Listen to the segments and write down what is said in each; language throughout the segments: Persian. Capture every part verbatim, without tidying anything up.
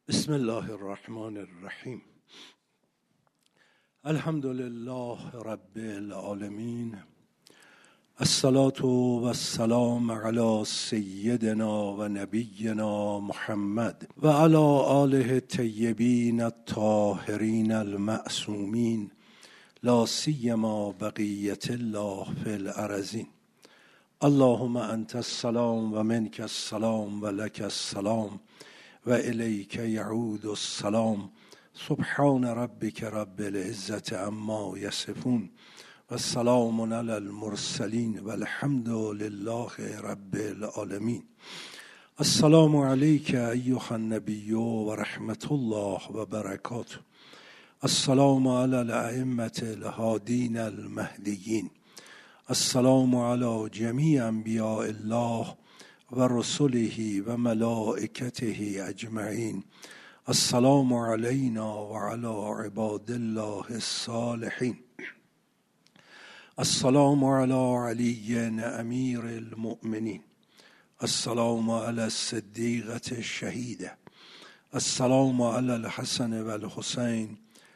بسم الله الرحمن الرحیم. الحمد لله رب العالمین، الصلاة و السلام علی سیدنا و نبینا محمد و علی آله الطیبین الطاهرین المعصومین، لا سیما بقیة الله فی الارضین. اللهم انت السلام و منک السلام و لک السلام و الیک یعود السلام. سبحان ربک رب العزة عما یصفون و سلام علی المرسلین و الحمد لله رب العالمین. السلام علیک ایها النبی و رحمت الله و برکاته. السلام علی الائمة الهادین المهدیین. السلام علی جمیع انبیاء الله و رسله و ملائکته اجمعین. السلام علینا و علی عباد الله الصالحین. السلام علی علی امیر المؤمنین. السلام علی الصدیقة الشهیده. السلام علی الحسن و الحسین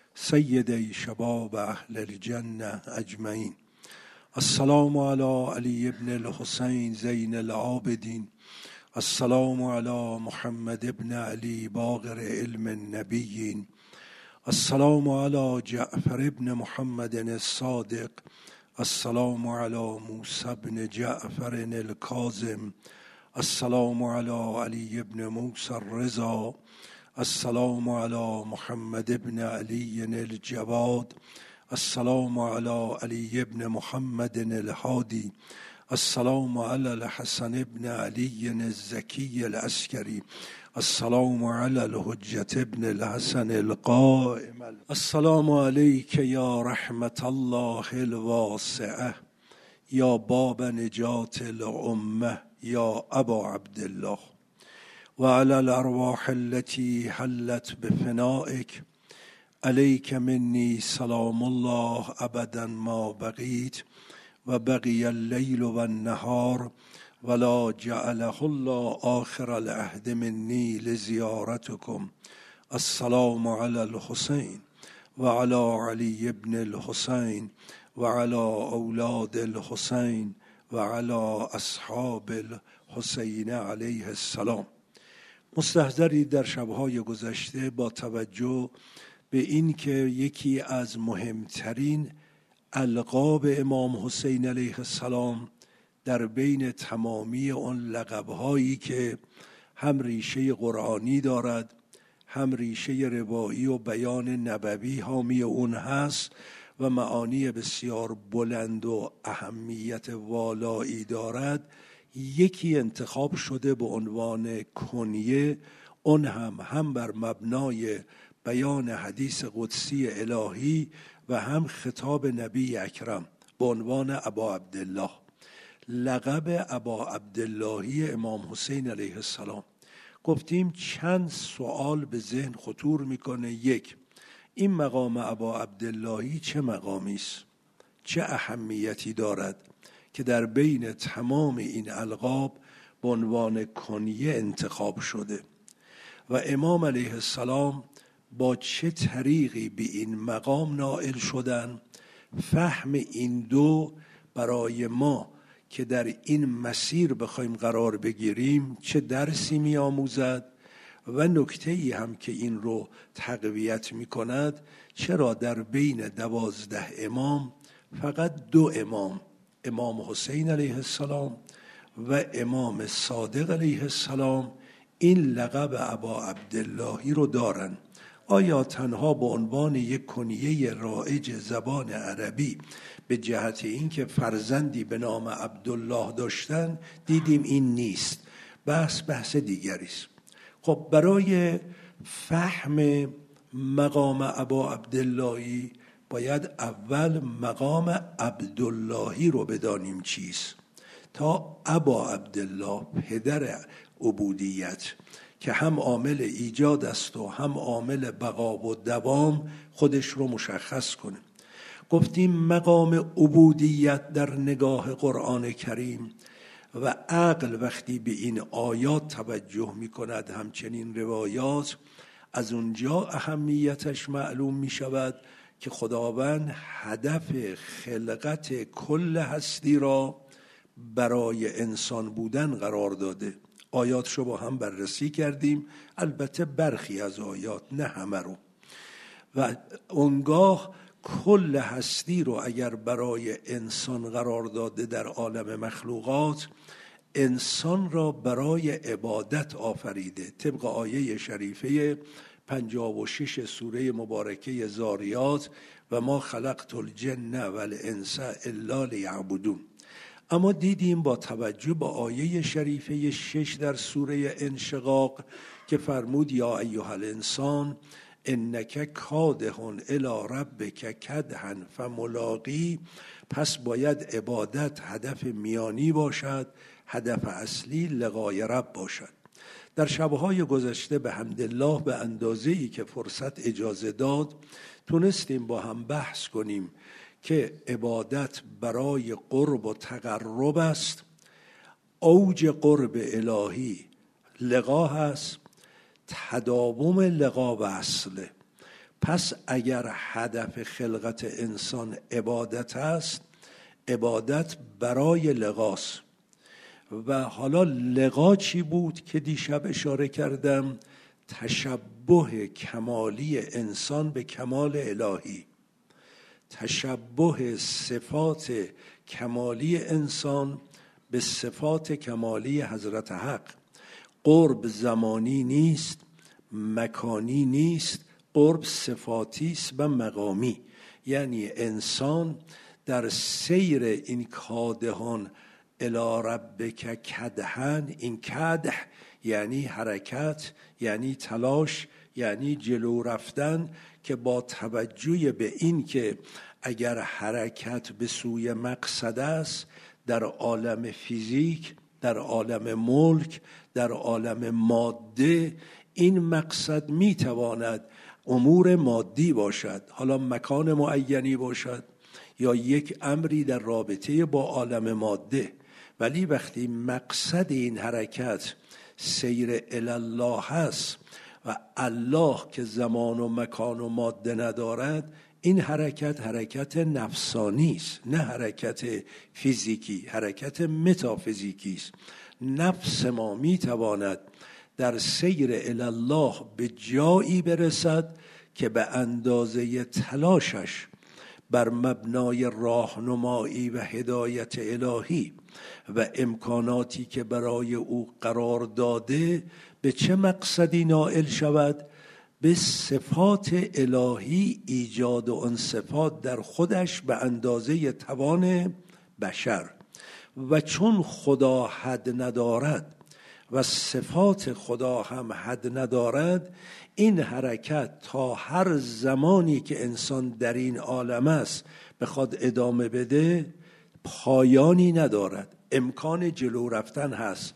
سیدی شباب اهل الجنه اجمعین. السلام علی علی ابن الحسین زین العابدین. السلام علی محمد ابن علی باقر علم النبیین. السلام علی جعفر ابن محمد الصادق. السلام علی موسی ابن جعفر الکاظم. السلام علی علی ابن موسی الرضا. السلام علی محمد ابن علی الجواد. السلام علی علی ابن محمد الهادی. السلام علی الحسن ابن علی الزکی العسکری. السلام علی الحجة ابن الحسن القائم. السلام علیک یا رحمت الله الواسعه، یا باب نجات الامه، یا ابا عبدالله، و علی الارواح التي حلت بفنائک. علیک منی سلام الله ابدا ما بقیت و بقی اللیل و النهار ولا جعله الله آخر العهد منی لزیارتکم. السلام علی الحسین و علی علی ابن الحسین و علی اولاد الحسین و علی اصحاب الحسین علیه السلام. مستحضری در شبهای گذشته با توجه به این که یکی از مهمترین القاب امام حسین علیه السلام در بین تمامی آن لقب‌هایی که هم ریشه قرآنی دارد هم ریشه روایی و بیان نبوی حامی اون هست و معانی بسیار بلند و اهمیت والایی دارد، یکی انتخاب شده به عنوان کنیه، اون هم هم بر مبنای بیان حدیث قدسی الهی و هم خطاب نبی اکرم به عنوان ابا عبدالله. لقب ابا عبداللهی امام حسین علیه السلام. گفتیم چند سوال به ذهن خطور میکنه. یک، این مقام ابا عبداللهی چه مقامی است؟ چه اهمیتی دارد که در بین تمام این القاب به عنوان کنیه انتخاب شده؟ و امام علیه السلام با چه طریقی به این مقام نائل شدن؟ فهم این دو برای ما که در این مسیر بخوایم قرار بگیریم چه درسی می آموزد؟ و نکته‌ای هم که این رو تقویت می کند، چرا در بین دوازده امام فقط دو امام، امام حسین علیه السلام و امام صادق علیه السلام، این لقب ابا عبداللهی رو دارن؟ آیا تنها به عنوان یک کنیه رایج زبان عربی به جهت اینکه فرزندی به نام عبدالله داشتن؟ دیدیم این نیست. بحث بحث دیگری است. خب برای فهم مقام ابا عبداللهی باید اول مقام عبداللهی رو بدانیم چیست، تا ابا عبدالله پدر عبودیت که هم عامل ایجاد است و هم عامل بقا و دوام خودش رو مشخص کنه. گفتیم مقام عبودیت در نگاه قرآن کریم و عقل وقتی به این آیات توجه می کند، همچنین روایات، از اونجا اهمیتش معلوم می شود که خداوند هدف خلقت کل هستی را برای انسان بودن قرار داده. آیاتشو با هم بررسی کردیم، البته برخی از آیات، نه همه رو. و اونگاه کل هستی رو اگر برای انسان قرار داده در عالم مخلوقات، انسان را برای عبادت آفریده. طبق آیه شریفه پنجاه و شش سوره مبارکه زاریات: و ما خلقت الجن والانس الا لیعبدون. اما دیدیم با توجه به آیه شریفه شش در سوره انشقاق که فرمود یا ایها الانسان انک کادح الی ربک کدحا فملاقی، پس باید عبادت هدف میانی باشد، هدف اصلی لقای رب باشد. در شبهای گذشته به حمدالله به اندازه‌ای که فرصت اجازه داد تونستیم با هم بحث کنیم که عبادت برای قرب و تقرب است. اوج قرب الهی لقا هست، تداوم لقا و اصله. پس اگر هدف خلقت انسان عبادت است، عبادت برای لقاست. و حالا لقا چی بود که دیشب اشاره کردم؟ تشبه کمالی انسان به کمال الهی، تشبه صفات کمالی انسان به صفات کمالی حضرت حق. قرب زمانی نیست، مکانی نیست، قرب صفاتی است و مقامی. یعنی انسان در سیر این کادحان الی ربک کدحا، این کدح یعنی حرکت، یعنی تلاش، یعنی جلو رفتن، که با توجه به این که اگر حرکت به سوی مقصد است، در عالم فیزیک، در عالم ملک، در عالم ماده، این مقصد میتواند امور مادی باشد، حالا مکان معینی باشد یا یک امری در رابطه با عالم ماده. ولی وقتی مقصد این حرکت سیر الله هست و الله که زمان و مکان و ماده ندارد، این حرکت حرکت نفسانی است، نه حرکت فیزیکی، حرکت متافیزیکی است. نفس ما میتواند در سیر الله به جایی برسد که به اندازه تلاشش بر مبنای راهنمایی و هدایت الهی و امکاناتی که برای او قرار داده به چه مقصدی نائل شود؟ به صفات الهی، ایجاد آن صفات در خودش به اندازه توان بشر. و چون خدا حد ندارد و صفات خدا هم حد ندارد، این حرکت تا هر زمانی که انسان در این عالم است بخواد ادامه بده پایانی ندارد، امکان جلو رفتن هست.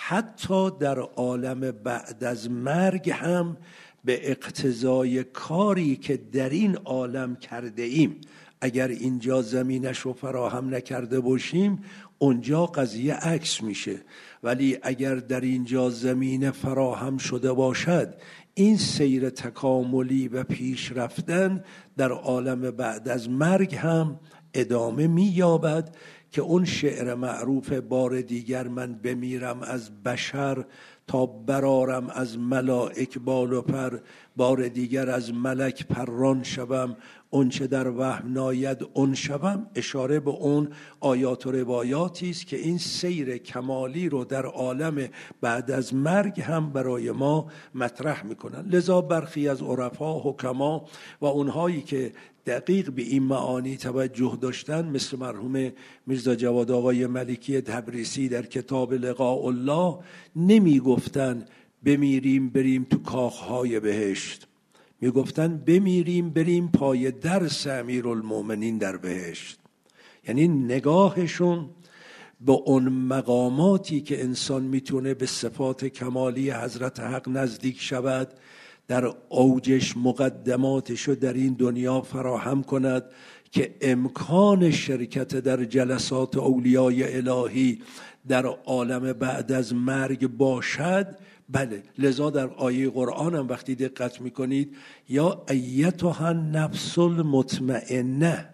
حتی در عالم بعد از مرگ هم به اقتضای کاری که در این عالم کرده ایم، اگر اینجا زمینش رو فراهم نکرده باشیم اونجا قضیه عکس میشه. ولی اگر در اینجا زمین فراهم شده باشد، این سیر تکاملی و پیش رفتن در عالم بعد از مرگ هم ادامه می‌یابد که اون شعر معروف بار دیگر من بمیرم از بشر تا برارم از ملائک بال و پر، بار دیگر از ملک پران شوم، اون چه در وهم ناید اون شوم، اشاره به اون آیات و روایاتی است که این سیر کمالی رو در عالم بعد از مرگ هم برای ما مطرح میکنن. لذا برخی از عرفا، حکما و اونهایی که دقیق به این معانی توجه داشتن، مثل مرحوم میرزا جواد آقای ملکی تبریزی در کتاب لقاء الله، نمی گفتن بمیریم بریم تو کاخهای بهشت، می گفتن بمیریم بریم پای درس امیرالمومنین در بهشت. یعنی نگاهشون به اون مقاماتی که انسان میتونه به صفات کمالی حضرت حق نزدیک شود، در اوجش مقدماتشو در این دنیا فراهم کند که امکان شرکت در جلسات اولیای الهی در عالم بعد از مرگ باشد، بله، لذا در آیه قرآن هم وقتی دقت میکنید یا ایتها النفس المطمئنه،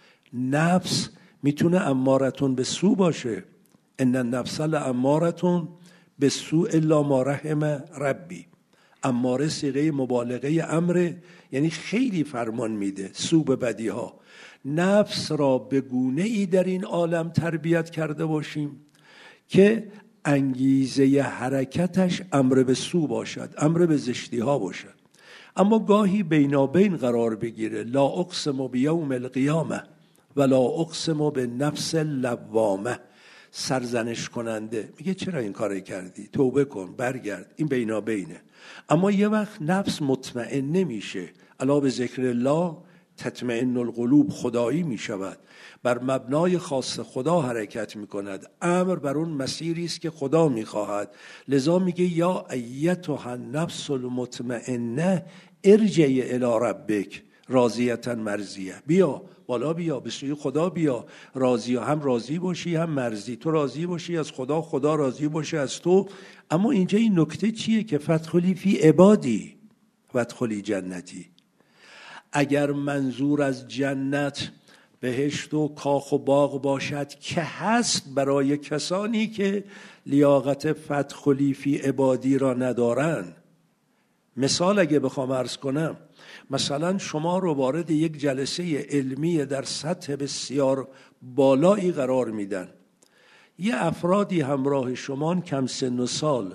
نفس میتونه امارتون به سو باشه، ان النفس لامارتون به سو الا ما رحم ربی. اماره صیغه مبالغه امره، یعنی خیلی فرمان میده سو به بدی ها. نفس را به گونه ای در این عالم تربیت کرده باشیم که انگیزه حرکتش امر به سو باشد، امر به زشتی ها باشد. اما گاهی بینابین قرار بگیره، لا اقسم بیوم القیامه ولا اقسم به نفس لوامه، سرزنش کننده. میگه چرا این کار کردی؟ توبه کن، برگرد. این بینابینه. اما یه وقت نفس مطمئن نمیشه، الا به ذکر الله تطمئن القلوب، خدایی میشود، بر مبنای خاص خدا حرکت میکند، امر بر اون مسیری است که خدا میخواهد. لذا میگه یا ایتها النفس المطمئنه ارجعی الی ربک راضیة مرضیه، بیا بالا، بیا به سوی خدا، بیا راضی، هم راضی باشی هم مرضی، تو راضی باشی از خدا، خدا راضی باشه از تو. اما اینجا این نکته چیه که فادخلی فی عبادی وادخلی جنتی. اگر منظور از جنت بهشت و کاخ و باغ باشد که هست برای کسانی که لیاقت فادخلی فی عبادی را ندارن، مثال اگه بخوام عرض کنم، مثلا شما رو وارد یک جلسه علمی در سطح بسیار بالایی قرار میدن، یه افرادی همراه شما کم سن و سال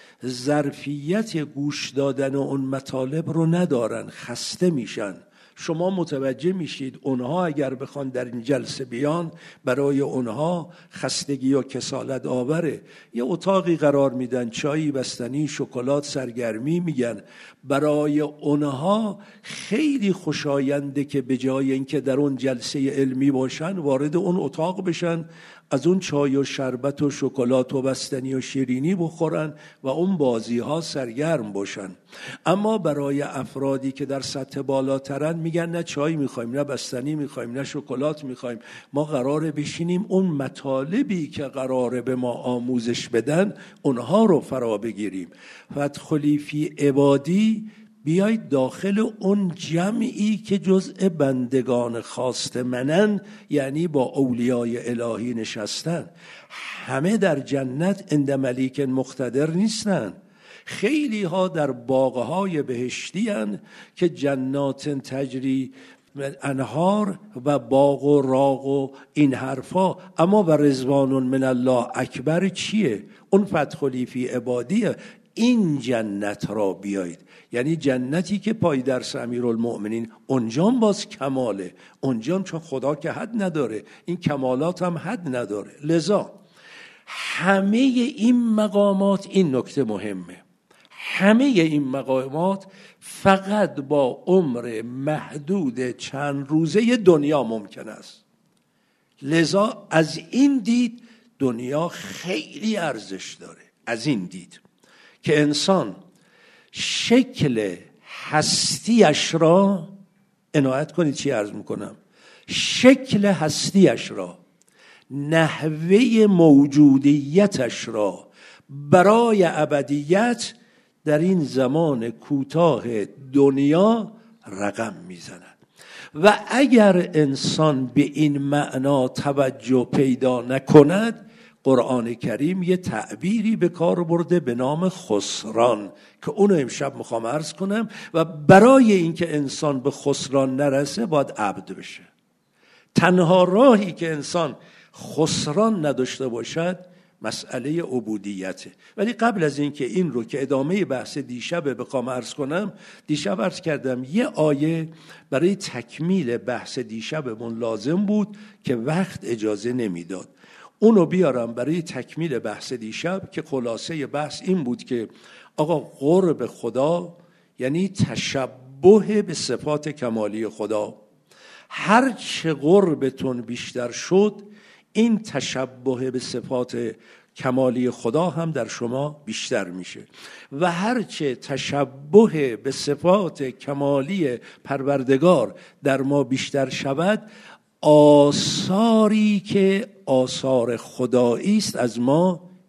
ظرفیت گوش دادن اون مطالب رو ندارن، خسته میشن. شما متوجه میشید اونها اگر بخوان در این جلسه بیان برای اونها خستگی و کسالت آوره. یه اتاقی قرار میدن، چایی، بستنی، شکلات، سرگرمی میگن. برای اونها خیلی خوشاینده که به جای اینکه در اون جلسه علمی باشن وارد اون اتاق بشن، از اون چای و شربت و شکلات و بستنی و شیرینی بخورن و اون بازی ها سرگرم باشن. اما برای افرادی که در سطح بالاترن میگن نه چای میخوایم، نه بستنی میخوایم، نه شکلات میخوایم، ما قراره بشینیم اون مطالبی که قراره به ما آموزش بدن اونها رو فرا بگیریم. فادخلی فی عبادی، بیایید داخل اون جمعی که جزء بندگان خواست منن، یعنی با اولیای الهی نشستن. همه در جنت عند ملیک مقتدر نیستن. خیلی ها در باغهای بهشتی هن که جنات تجری انهار و باغ و راغ و این حرفا. اما و رضوان من الله اکبر چیه؟ اون فادخلی فی عبادیه. این جنت را بیایید، یعنی جنتی که پای درس امیرالمؤمنین، اونجام باز کماله، اونجام چون خدا که حد نداره، این کمالات هم حد نداره. لذا همه این مقامات، این نکته مهمه، همه این مقامات فقط با عمر محدود چند روزه دنیا ممکن است. لذا از این دید دنیا خیلی ارزش داره. از این دید که انسان شکل هستیش را، عنایت کنید چی عرض میکنم، شکل هستیش را، نحوه موجودیتش را برای ابدیت در این زمان کوتاه دنیا رقم میزند. و اگر انسان به این معنا توجه پیدا نکند، قرآن کریم یه تعبیری به کار برده به نام خسران که اونو امشب میخوام عرض کنم. و برای اینکه انسان به خسران نرسه باید عبد بشه. تنها راهی که انسان خسران نداشته باشد مسئله عبودیته. ولی قبل از اینکه این رو که ادامه بحث دیشب بخوام عرض کنم، دیشب عرض کردم یه آیه برای تکمیل بحث دیشبمون لازم بود که وقت اجازه نمیداد. اونو بیارم برای تکمیل بحث دیشب که خلاصه بحث این بود که آقا قرب خدا یعنی تشبه به صفات کمالی خدا. هر چه قربتون بیشتر شد، این تشبه به صفات کمالی خدا هم در شما بیشتر میشه. و هر چه تشبه به صفات کمالی پروردگار در ما بیشتر شود، آثاری که آثار خدایی است از ما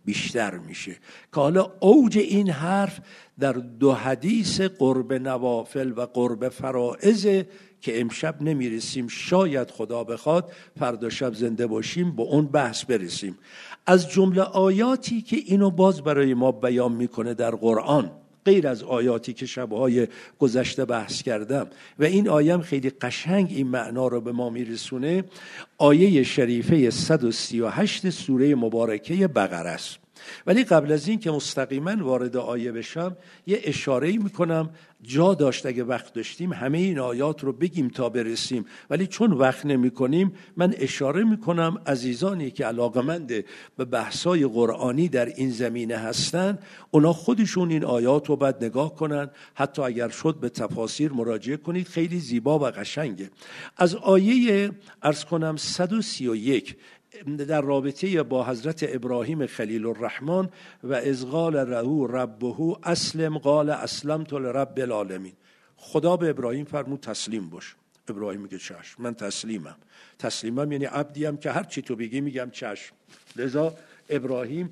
بیشتر میشه. که حالا اوج این حرف در دو حدیث قرب نوافل و قرب فرائض که امشب نمیرسیم، شاید خدا بخواد فردا شب زنده باشیم با اون بحث برسیم. از جمله آیاتی که اینو باز برای ما بیان میکنه در قرآن، غیر از آیاتی که شبهای گذشته بحث کردم و این آیه خیلی قشنگ این معنا رو به ما میرسونه، آیه شریفه صد و سی و هشت سوره مبارکه بقره است. ولی قبل از این که مستقیما وارد آیه بشم یه اشاره‌ای میکنم، جا داشت اگه وقت داشتیم همه این آیات رو بگیم تا برسیم، ولی چون وقت نمی کنیم من اشاره میکنم عزیزانی که علاقمند به بحثای قرآنی در این زمینه هستن، اونا خودشون این آیات رو باید نگاه کنن، حتی اگر شد به تفاسیر مراجعه کنید، خیلی زیبا و قشنگه. از آیه عرض کنم صد و سی و یک در رابطه با حضرت ابراهیم خلیل الرحمن و اذ قال له ربه اسلم قال اسلمت لرب العالمین، خدا به ابراهیم فرمود تسلیم باش. ابراهیم میگه چشم، من تسلیمم. تسلیمم یعنی عبدیم که هر چی تو بگی میگم چشم. لذا ابراهیم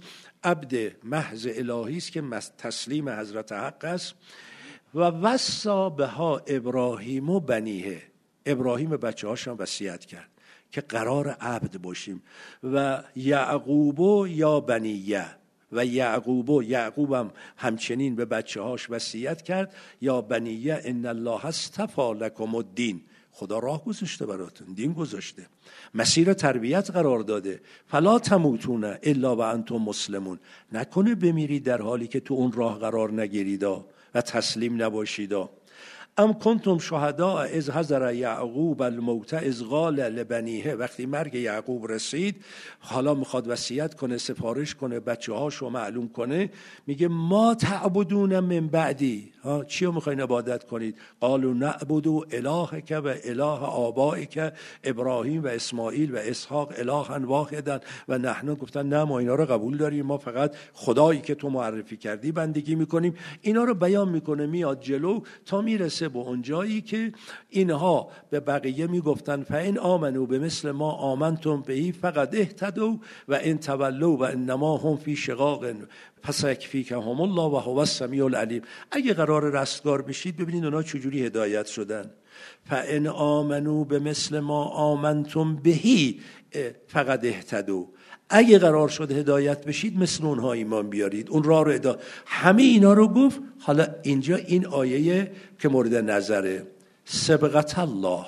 عبد محض الهی است که تسلیم حضرت حق است. و وصا بها ابراهیم و بنیه، ابراهیم بچه هاشم وصیت کرد که قرار عبد باشیم. و یعقوب یا بنیه، و یعقوب یعقوبم همچنین به بچه هاش وصیت کرد یا بنیه ان الله اصطفی لکم الدین، خدا راه گذاشته براتون، دین گذاشته، مسیر تربیت قرار داده. فلا تموتون الا و انتم مسلمون، نکنه بمیرید در حالی که تو اون راه قرار نگیریدا و تسلیم نباشیدا. ام کنتم شهداء اذ حضر یعقوب الموت اذ قال لبنیه، وقتی مرگ یعقوب رسید حالا میخواد وصیت کنه، سفارش کنه، بچه هاشو معلوم کنه، میگه ما تعبدون من بعدی، ها چی رو میخواین عبادت کنید؟ قالوا نعبد الهک و اله آبائک ابراهیم و اسماعیل و اسحاق الها واحدا و نحن، گفتن نه ما اینا رو قبول داریم، ما فقط خدایی که تو معرفی کردی بندگی میکنیم. اینا رو بیان میکنه، میاد جلو تا میرسه به اونجایی که اینها به بقیه میگفتن فإن آمنوا بمثل ما آمنتم به فقد اهتدوا و ان تولوا و انما هم فی شقاق فسیکفیکهم الله و هو السمیع العلیم. اگه قرار رستگار بشید ببینید اونا چجوری هدایت شدن. فإن آمنوا بمثل ما آمنتم به فقد اهتدوا، اگه قرار شد هدایت بشید مثل اونها ایمان بیارید، اون راه رو ادا. همه اینا رو گفت. حالا اینجا این آیه که مورد نظره، سبقت الله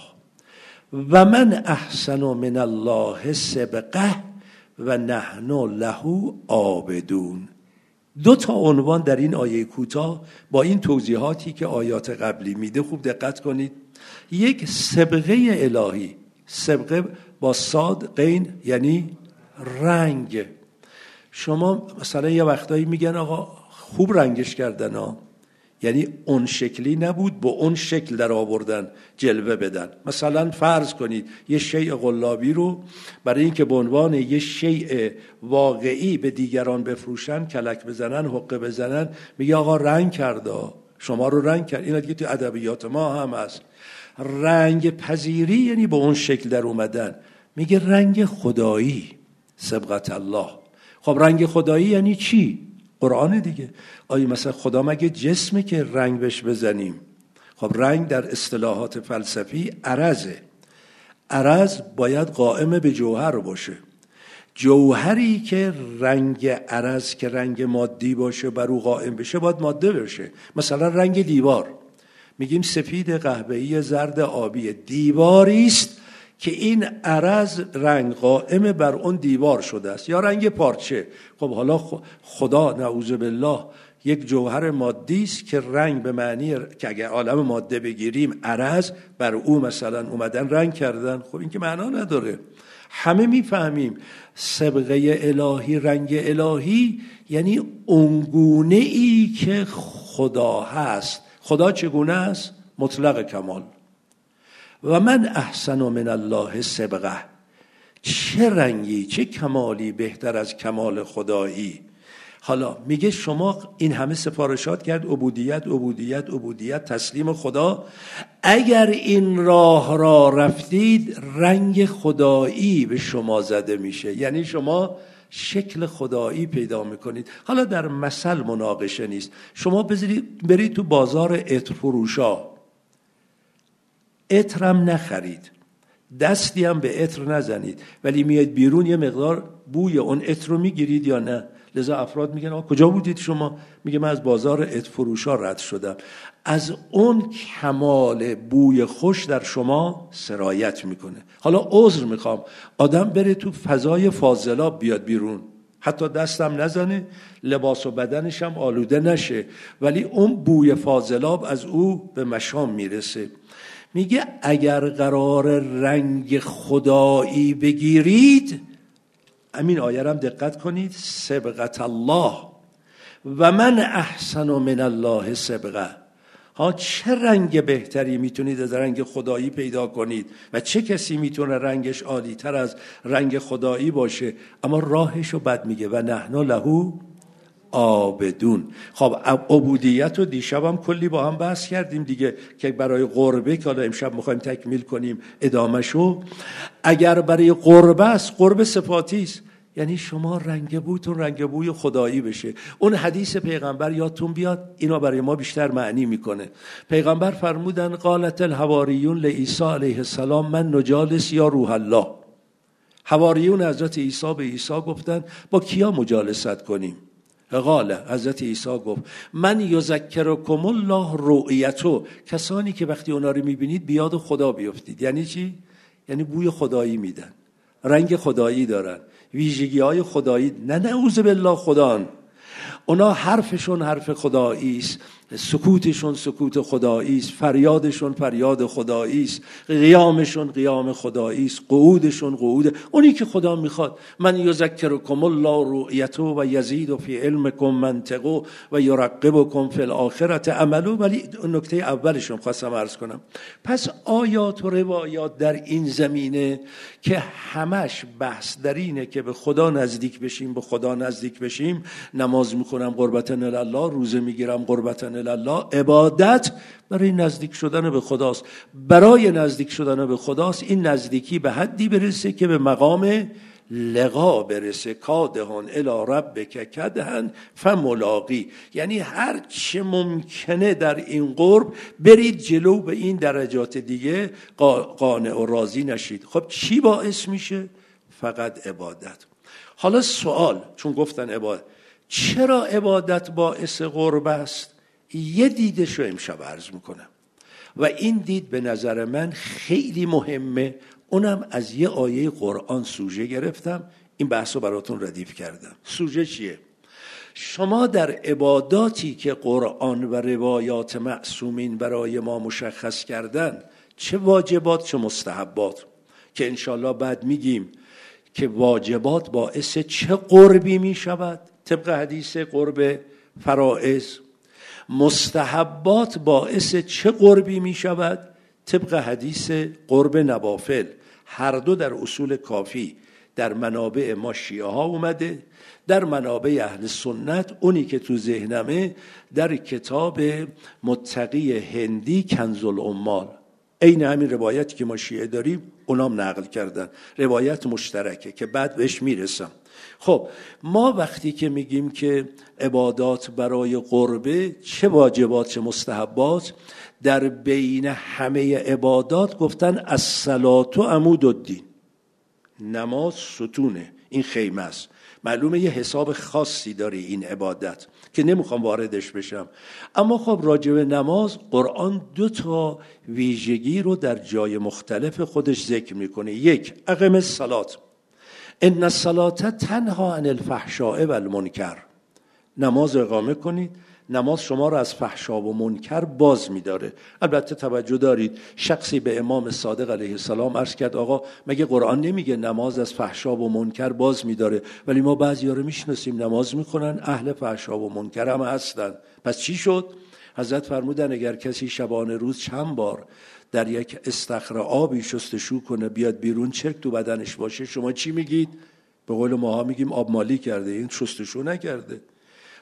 و من احسن من الله سبقه و نحن له عابدون. دو تا عنوان در این آیه کوتاه با این توضیحاتی که آیات قبلی میده خوب دقت کنید. یک سبقه الهی، سبقه با صاد غین یعنی رنگ. شما مثلا یه وقتایی میگن آقا خوب رنگش کردن ها، یعنی اون شکلی نبود با اون شکل در آوردن جلوه بدن. مثلا فرض کنید یه شیء قلابی رو برای اینکه به عنوان یه شیء واقعی به دیگران بفروشن، کلک بزنن، حقه بزنن، میگه آقا رنگ کرده، شما رو رنگ کرد. اینا دیگه تو ادبیات ما هم هست. رنگ پذیری یعنی با اون شکل در اومدن. میگه رنگ خدایی، سبقت الله. خب رنگ خدایی یعنی چی؟ قرآن دیگه. آیا مثلا خدا مگه جسمه که رنگ بهش بزنیم؟ خب رنگ در اصطلاحات فلسفی عرضه. عرض باید قائم به جوهر باشه. جوهری که رنگ عرض که رنگ مادی باشه بر او قائم بشه باید ماده باشه. مثلا رنگ دیوار میگیم سفید، قهوه‌ای، زرد، آبی. دیواری است که این عرض رنگ قائم بر اون دیوار شده است، یا رنگ پارچه. خب حالا خدا نعوذ بالله یک جوهر مادی است که رنگ به معنی که اگر عالم ماده بگیریم عرض بر او مثلا اومدن رنگ کردن، خب این که معنا نداره. همه میفهمیم سبقه الهی، رنگ الهی یعنی اونگونه ای که خدا هست. خدا چگونه است؟ مطلق کمال. و من احسن من الله سبقه، چه رنگی چه کمالی بهتر از کمال خدایی. حالا میگه شما این همه سفارشات کرد، عبودیت عبودیت عبودیت، تسلیم خدا. اگر این راه را رفتید رنگ خدایی به شما زده میشه، یعنی شما شکل خدایی پیدا میکنید. حالا در مثل مناقشه نیست. شما برید تو بازار عطر فروشا، عطرم نخرید، دستی هم به عطر نزنید، ولی میاد بیرون یه مقدار بوی اون عطر رو میگیرید یا نه؟ لذا افراد میگن آقا کجا بودید شما؟ میگه من از بازار عطر فروشا رد شدم. از اون کمال بوی خوش در شما سرایت میکنه. حالا عذر میخوام، آدم بره تو فضای فاضلاب بیاد بیرون، حتی دستم نزنه، لباس و بدنش هم آلوده نشه، ولی اون بوی فاضلاب از او به مشام میرسه. میگه اگر قرار رنگ خدایی بگیرید، همین آیه هم دقت کنید، سبقت الله و من احسن من الله سبقه. ها چه رنگ بهتری میتونید از رنگ خدایی پیدا کنید و چه کسی میتونه رنگش عالی تر از رنگ خدایی باشه؟ اما راهشو بد میگه و نحن له عابدون. خب عبودیت رو دیشب هم کلی با هم بحث کردیم دیگه، که برای قربه که حالا امشب میخوایم تکمیل کنیم ادامهشو. اگر برای قربه است، قربه صفاتی است، یعنی شما رنگ بوتون رنگ بوی خدایی بشه. اون حدیث پیغمبر یادتون بیاد، اینا برای ما بیشتر معنی میکنه. پیغمبر فرمودن قالت الحواریون لعیسی علیه السلام من نجالس یا روح الله. حواریون حضرت عیسی به عیسی گفتن با کیا مجالست کنیم؟ قال، حضرت عیسی گفت من یذکرکم الله رؤیتو، کسانی که وقتی اونا رو میبینید بیاد خدا بیفتید. یعنی چی؟ یعنی بوی خدایی میدن، رنگ خدایی دارن، ویژگی های خدایی، نه نعوذ بالله خدان. اونا حرفشون حرف خدایی است، سکوتشون سکوت خدایی است، فریادشون فریاد خدایی است، قیامشون قیام خدایی است، قعودشون قعود اونی که خدا میخواد. من یذکرکم الله رؤیتو و یزید فی علمکم منطقو و یرقبکم فی الاخرة عملو. ولی نکته اولشون خواستم عرض کنم. پس آیات و روایات در این زمینه که همش بحث در اینه که به خدا نزدیک بشیم، به خدا نزدیک بشیم، نماز میخونم قربتن الله، روزه میگیرم قربتن الله. عبادت برای نزدیک شدن به خداست. برای نزدیک شدن به خداست این نزدیکی به حدی برسه که به مقام لقا برسه. کادهان الی ربک کدهن فملاقی، یعنی هر چه ممکنه در این قرب برید جلو، به این درجات دیگه قانع و راضی نشید. خب چی باعث میشه؟ فقط عبادت. حالا سوال، چون گفتن عبادت، چرا عبادت باعث قرب است؟ یه دیدشو امشب عرض میکنم و این دید به نظر من خیلی مهمه. اونم از یه آیه قرآن سوژه گرفتم، این بحثو براتون ردیف کردم. سوژه چیه؟ شما در عباداتی که قرآن و روایات معصومین برای ما مشخص کردن، چه واجبات چه مستحبات، که انشالله بعد میگیم که واجبات باعث چه قربی میشود طبق حدیث قرب فرائض، مستحبات باعث چه قربی می شود طبق حدیث قرب نوافل. هر دو در اصول کافی در منابع ما شیعه ها اومده، در منابع اهل سنت اونی که تو ذهنمه در کتاب متقی هندی کنز العمال، عین همین روایتی که ما شیعه داریم اونام نقل کردن، روایت مشترکه که بعد بهش میرسم. خب ما وقتی که میگیم که عبادات برای قربه چه واجبات چه مستحبات، در بین همه عبادات گفتن الصلاة عمود الدین، نماز ستونه، این خیمه است. معلومه یه حساب خاصی داره این عبادت که نمیخوام واردش بشم. اما خب راجع به نماز قرآن دو تا ویژگی رو در جای مختلف خودش ذکر میکنه. یک، اقم الصلاة، ان الصلاة تنها عن الفحشاء و المنکر. نماز اقامه کنید، نماز شما رو از فحشا و منکر باز می‌داره. البته توجه دارید، شخصی به امام صادق علیه السلام عرض کرد آقا مگه قرآن نمیگه نماز از فحشا و منکر باز می‌داره؟ ولی ما بعضی‌ها رو میشناسیم نماز می‌خونن اهل فحشا و منکر هم هستن. پس چی شد؟ حضرت فرمودن اگر کسی شبانه روز چند بار در یک استخر آبی شستشو کنه بیاد بیرون چرک تو بدنش باشه، شما چی میگید؟ به قول ماها میگیم آب مالی کرده، این شستشو نکرده.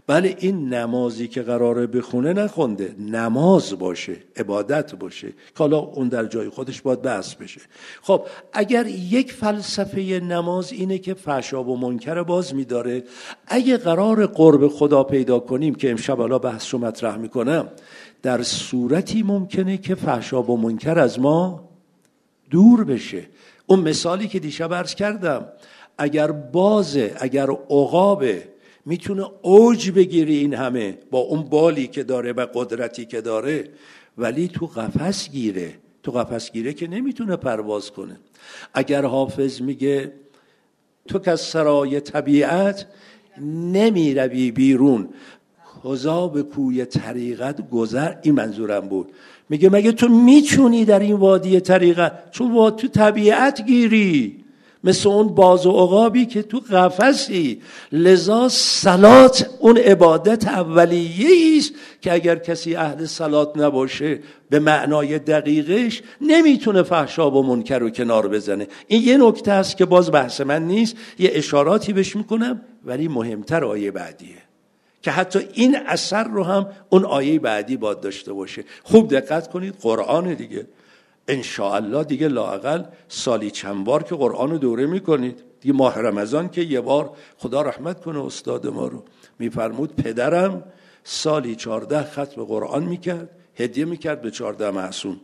بله این نمازی که قراره بخونه نخونده، نماز باشه، عبادت باشه، که حالا اون در جای خودش باید بحث بشه. خب اگر یک فلسفه نماز اینه که فحشا و منکر باز میداره، اگه قرار قرب خدا پیدا کنیم که امشب حالا بحث رو مطرح میکنم، در صورتی ممکنه که فحشا و منکر از ما دور بشه. اون مثالی که دیشب عرض کردم، اگر بازه، اگر عقابه میتونه اوج بگیری این همه با اون بالی که داره و قدرتی که داره، ولی تو قفس گیره، تو قفس گیره که نمیتونه پرواز کنه. اگر حافظ میگه تو که از سرای طبیعت نمیروی بیرون، کجا به کوی طریقت گذر، این منظورم بود. میگه مگه تو میتونی در این وادی طریقت، چون وادی تو طبیعت گیری، مثل اون باز و عقابی که تو قفسی. لذا صلات اون عبادت اولیه‌ای است که اگر کسی اهل صلات نباشه به معنای دقیقش نمیتونه فحشا و منکر رو کنار بزنه. این یه نکته است که باز بحث من نیست، یه اشاراتی بهش میکنم، ولی مهمتر آیه بعدیه که حتی این اثر رو هم اون آیه بعدی باید داشته باشه. خوب دقت کنید، قرآن دیگه انشاءالله دیگه لااقل سالی چند بار که قرآن رو دوره میکنید دیگه. ماه رمضان که یه بار، خدا رحمت کنه استاد ما رو، میفرمود پدرم سالی چارده ختم قرآن میکرد، هدیه میکرد به چارده معصوم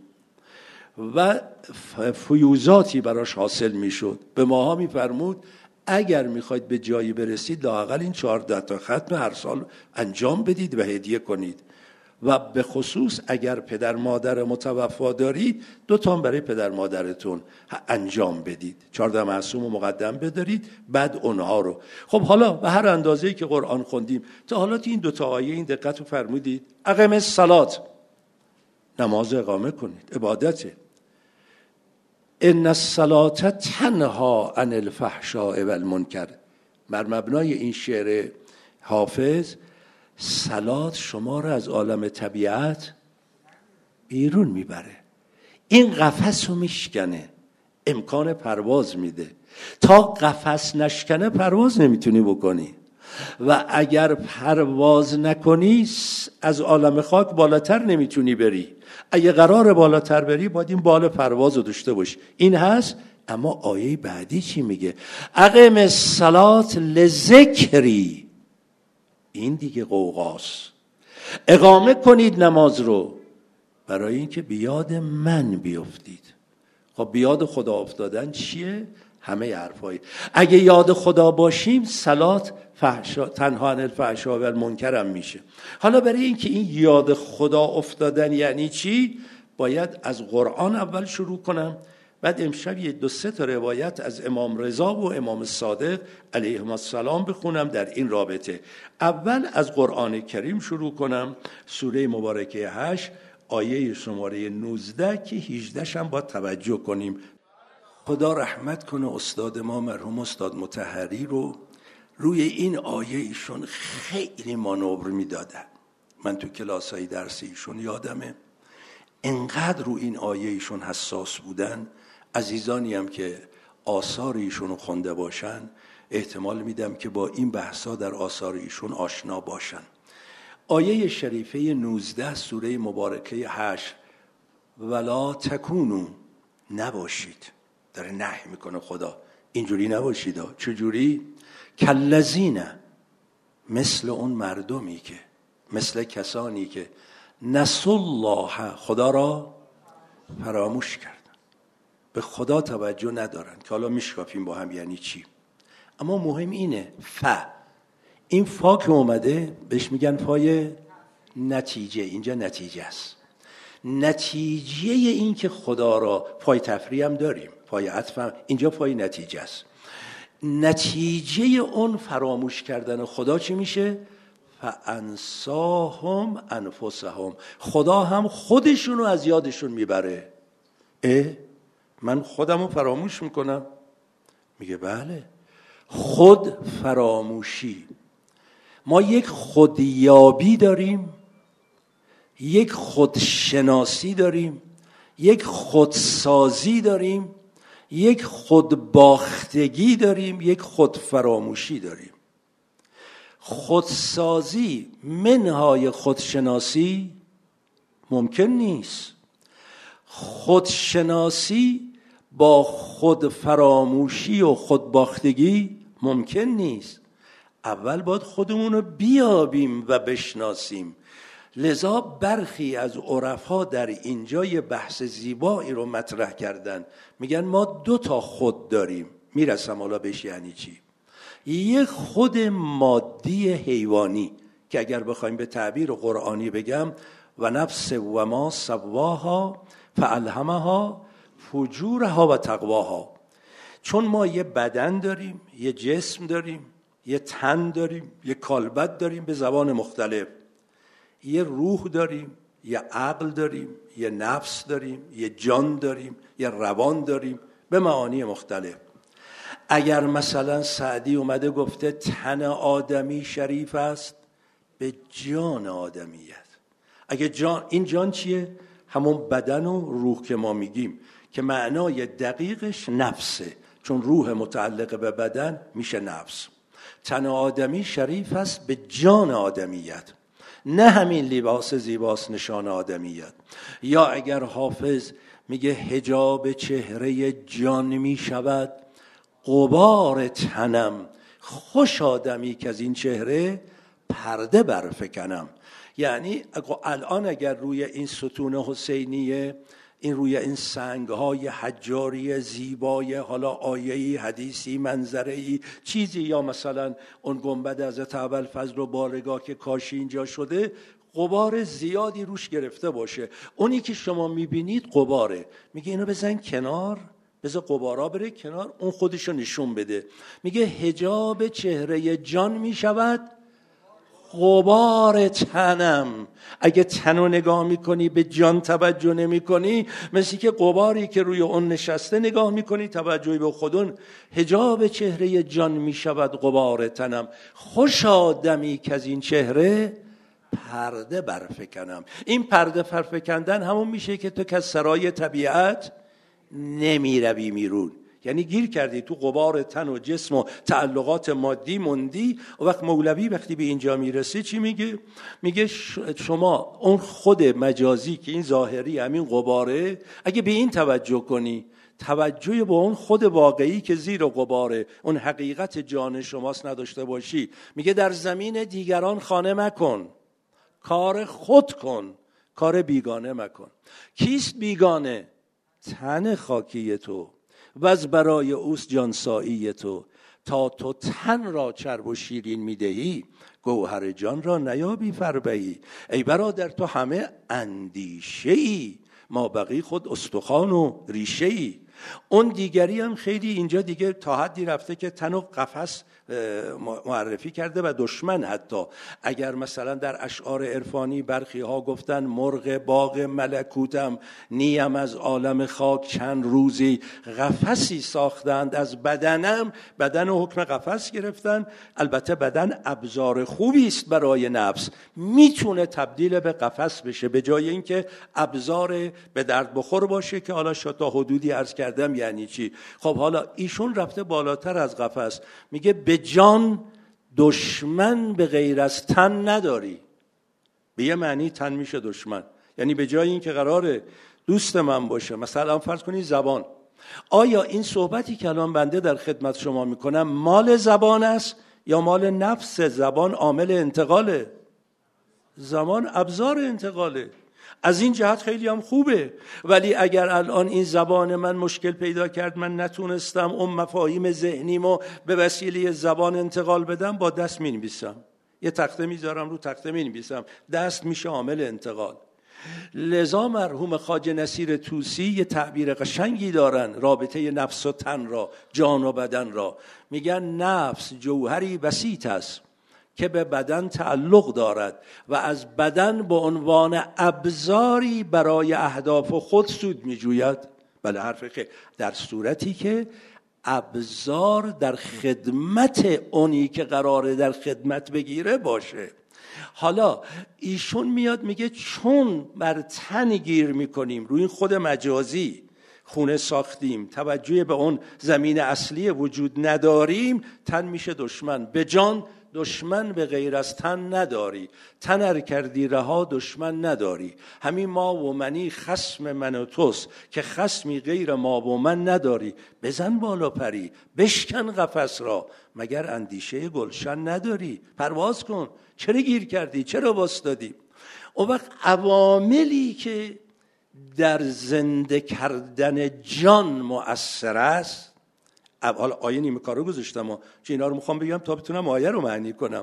و فیوزاتی براش حاصل میشد. به ماها میفرمود اگر میخواید به جایی برسید لااقل این چارده تا ختم هر سال انجام بدید و هدیه کنید، و به خصوص اگر پدر مادر متوفا دارید دو تا برای پدر مادرتون انجام بدید، چارده معصوم رو مقدم بدارید بعد اونها رو. خب حالا به هر اندازه‌ای که قرآن خوندیم تا حالا این دو تا آیه این دقت رو فرمودید، اقیم الصلات، نماز اقامه کنید، عبادته. ان الصلاة تنها عن الفحشاء والمنکر، بر مبنای این شعر حافظ، صلات شما را از عالم طبیعت بیرون میبره، این قفس رو میشکنه، امکان پرواز میده. تا قفس نشکنه پرواز نمیتونی بکنی، و اگر پرواز نکنی از عالم خاک بالاتر نمیتونی بری. اگه قرار بالاتر بری باید این بال پرواز رو داشته باشی. این هست. اما آیه بعدی چی میگه؟ اقیم الصلاة لذکری، این دیگه قوقاست. اقامه کنید نماز رو برای اینکه بیاد من بیفتید. خب بیاد خدا افتادن چیه؟ همه حرفایی. اگه یاد خدا باشیم صلات فحشا تنها عن الفحشاء و المنکر هم میشه. حالا برای اینکه این یاد خدا افتادن یعنی چی، باید از قرآن اول شروع کنم، بعد امشب یه دو سه تا روایت از امام رضا و امام صادق علیهم السلام بخونم در این رابطه. اول از قرآن کریم شروع کنم، سوره مبارکه هشت آیه شماره نوزده که هجده هم باید توجه کنیم. خدا رحمت کنه استاد ما مرحوم استاد مطهری رو، روی این آیه ایشون خیلی مانور میدادن. من تو کلاسای درسی ایشون یادمه انقدر رو این آیه ایشون حساس بودن. عزیزانی هم که آثار ایشون رو خونده باشن احتمال میدم که با این بحثا در آثار ایشون آشنا باشن. آیه شریفه نوزده سوره مبارکه هشت، ولا تکونو، نباشید، داره نهی میکنه خدا، اینجوری نباشید. چجوری؟ کالذین، مثل اون مردمی که، مثل کسانی که نسوا الله، خدا را فراموش کردن، به خدا توجه ندارن، که حالا میشکافیم با هم یعنی چی. اما مهم اینه ف، این فا که اومده بهش میگن فای نتیجه، اینجا نتیجه است. نتیجه این که خدا را، فای تفریح هم داریم، فای عطف هم، اینجا فای نتیجه است. نتیجه اون فراموش کردن خدا چی میشه؟ فانساهم انفسهم، خدا هم خودشونو از یادشون میبره. اه من خودمو فراموش میکنم؟ میگه بله، خود فراموشی. ما یک خودیابی داریم، یک خودشناسی داریم، یک خودسازی داریم، یک خودباختگی داریم، یک خودفراموشی داریم. خودسازی منهای خودشناسی ممکن نیست. خودشناسی با خود فراموشی و خودباختگی ممکن نیست. اول باید خودمون رو بیابیم و بشناسیم. لذا برخی از عرفا در اینجا یه بحث زیبایی رو مطرح کردن. میگن ما دو تا خود داریم. میرسم حالا بهش یعنی چی. یک خود مادی حیوانی که اگر بخوایم به تعبیر قرآنی بگم و نفس و ما سواها فالهمها فجورها و تقواها. چون ما یه بدن داریم، یه جسم داریم، یه تن داریم، یه کالبد داریم به زبان مختلف، یه روح داریم، یه عقل داریم، یه نفس داریم، یه جان داریم، یه روان داریم به معانی مختلف. اگر مثلا سعدی اومده گفته تن آدمی شریف است به جان آدمیت. اگه جان، این جان چیه؟ همون بدن و روح که ما میگیم که معنای دقیقش نفسه، چون روح متعلق به بدن میشه نفس. تن آدمی شریف است به جان آدمیت، نه همین لباس زیباست نشان آدمیت. یا اگر حافظ میگه حجاب چهره جان میشود غبار تنم، خوش آدمی که از این چهره پرده برفکنم. یعنی الان اگر روی این ستون حسینیه، این روی این سنگ‌های حجاری زیبای، حالا آیه‌ای، حدیثی، منظره‌ای، چیزی، یا مثلا اون گنبد حضرت ابوالفضل و بارگاه که کاشی اینجا شده، غبار زیادی روش گرفته باشه. اونی که شما میبینید غباره. میگه اینو بزن کنار، بذار غبارا بره کنار، اون خودشو نشون بده. میگه حجاب چهره جان میشود غبار تنم. اگه تنو نگاه میکنی به جان توجه نمی کنی، مثل که غباری که روی اون نشسته نگاه میکنی توجهی به خودون. حجاب چهره جان میشود غبار تنم، خوش آدمی که از این چهره پرده برفکنم. این پرده برفکندن همون میشه که تو که سرای طبیعت نمی روی میرون، یعنی گیر کردی تو غبار تن و جسم و تعلقات مادی موندی. و وقت مولوی وقتی به اینجا میرسه چی میگه؟ میگه شما اون خود مجازی که این ظاهری همین غباره، اگه به این توجه کنی، توجه به اون خود واقعی که زیر غباره، اون حقیقت جان شماست نداشته باشی، میگه در زمین دیگران خانه مکن، کار خود کن، کار بیگانه مکن. کیست بیگانه؟ تن خاکی تو و از برای اوست جانسایی تو. تا تو تن را چرب و شیرین میدهی، گوهر جان را نیابی فربهی. ای برادر تو همه اندیشه ای، ما بقی خود استخوان و ریشه ای. اون دیگری هم خیلی اینجا دیگه تا حدی رفته که تن و قفس معرفی کرده و دشمن. حتی اگر مثلا در اشعار عرفانی برخی ها گفتن مرغ باغ ملکوتم، نیم از عالم خاک چند روزی قفسی ساختند از بدنم، بدن و حکم قفس گرفتن. البته بدن ابزار خوبی است برای نفس، میتونه تبدیل به قفس بشه به جای اینکه ابزار به درد بخور باشه، که حالا شد تا حدودی عرض کردم یعنی چی. خب حالا ایشون رفته بالاتر از قفس، میگه به جان دشمن به غیر از تن نداری. به یه معنی تن میشه دشمن، یعنی به جای این که قراره دوست من باشه، مثلا فرض کنید زبان، آیا این صحبتی که الان بنده در خدمت شما میکنم مال زبان است یا مال نفس زبان عامل انتقاله؟ زبان ابزار انتقاله. از این جهت خیلی هم خوبه، ولی اگر الان این زبان من مشکل پیدا کرد، من نتونستم اون مفاهیم ذهنیمو به وسیله زبان انتقال بدم، با دست می نویسم، یه تخته میذارم رو تخته می نویسم، دست میشه عامل انتقال. لذا مرحوم خواجه نصیر طوسی یه تعبیر قشنگی دارن رابطه نفس و تن را، جان و بدن را. میگن نفس جوهری بسیط است که به بدن تعلق دارد و از بدن به عنوان ابزاری برای اهداف خود سود می‌جوید. بله حرف خیلی، در صورتی که ابزار در خدمت اونی که قراره در خدمت بگیره باشه. حالا ایشون میاد میگه چون بر تن گیر میکنیم، روی این خود مجازی خونه ساختیم، توجه به اون زمین اصلی وجود نداریم، تن میشه دشمن، به جان دشمن به غیر از تن نداری، تن ار کردی رها دشمن نداری. همین ما و منی خصم من و توست، که خصمی غیر ما و من نداری. بزن بالا پری، بشکن قفس را، مگر اندیشه گلشن نداری. پرواز کن، چرا گیر کردی، چرا واسطادی؟ اون وقت عواملی که در زنده کردن جان مؤثر است، اول آیه نیمه کارو گذاشتم چه اینا رو میخوام بگم تا بتونم آیه رو معنی کنم.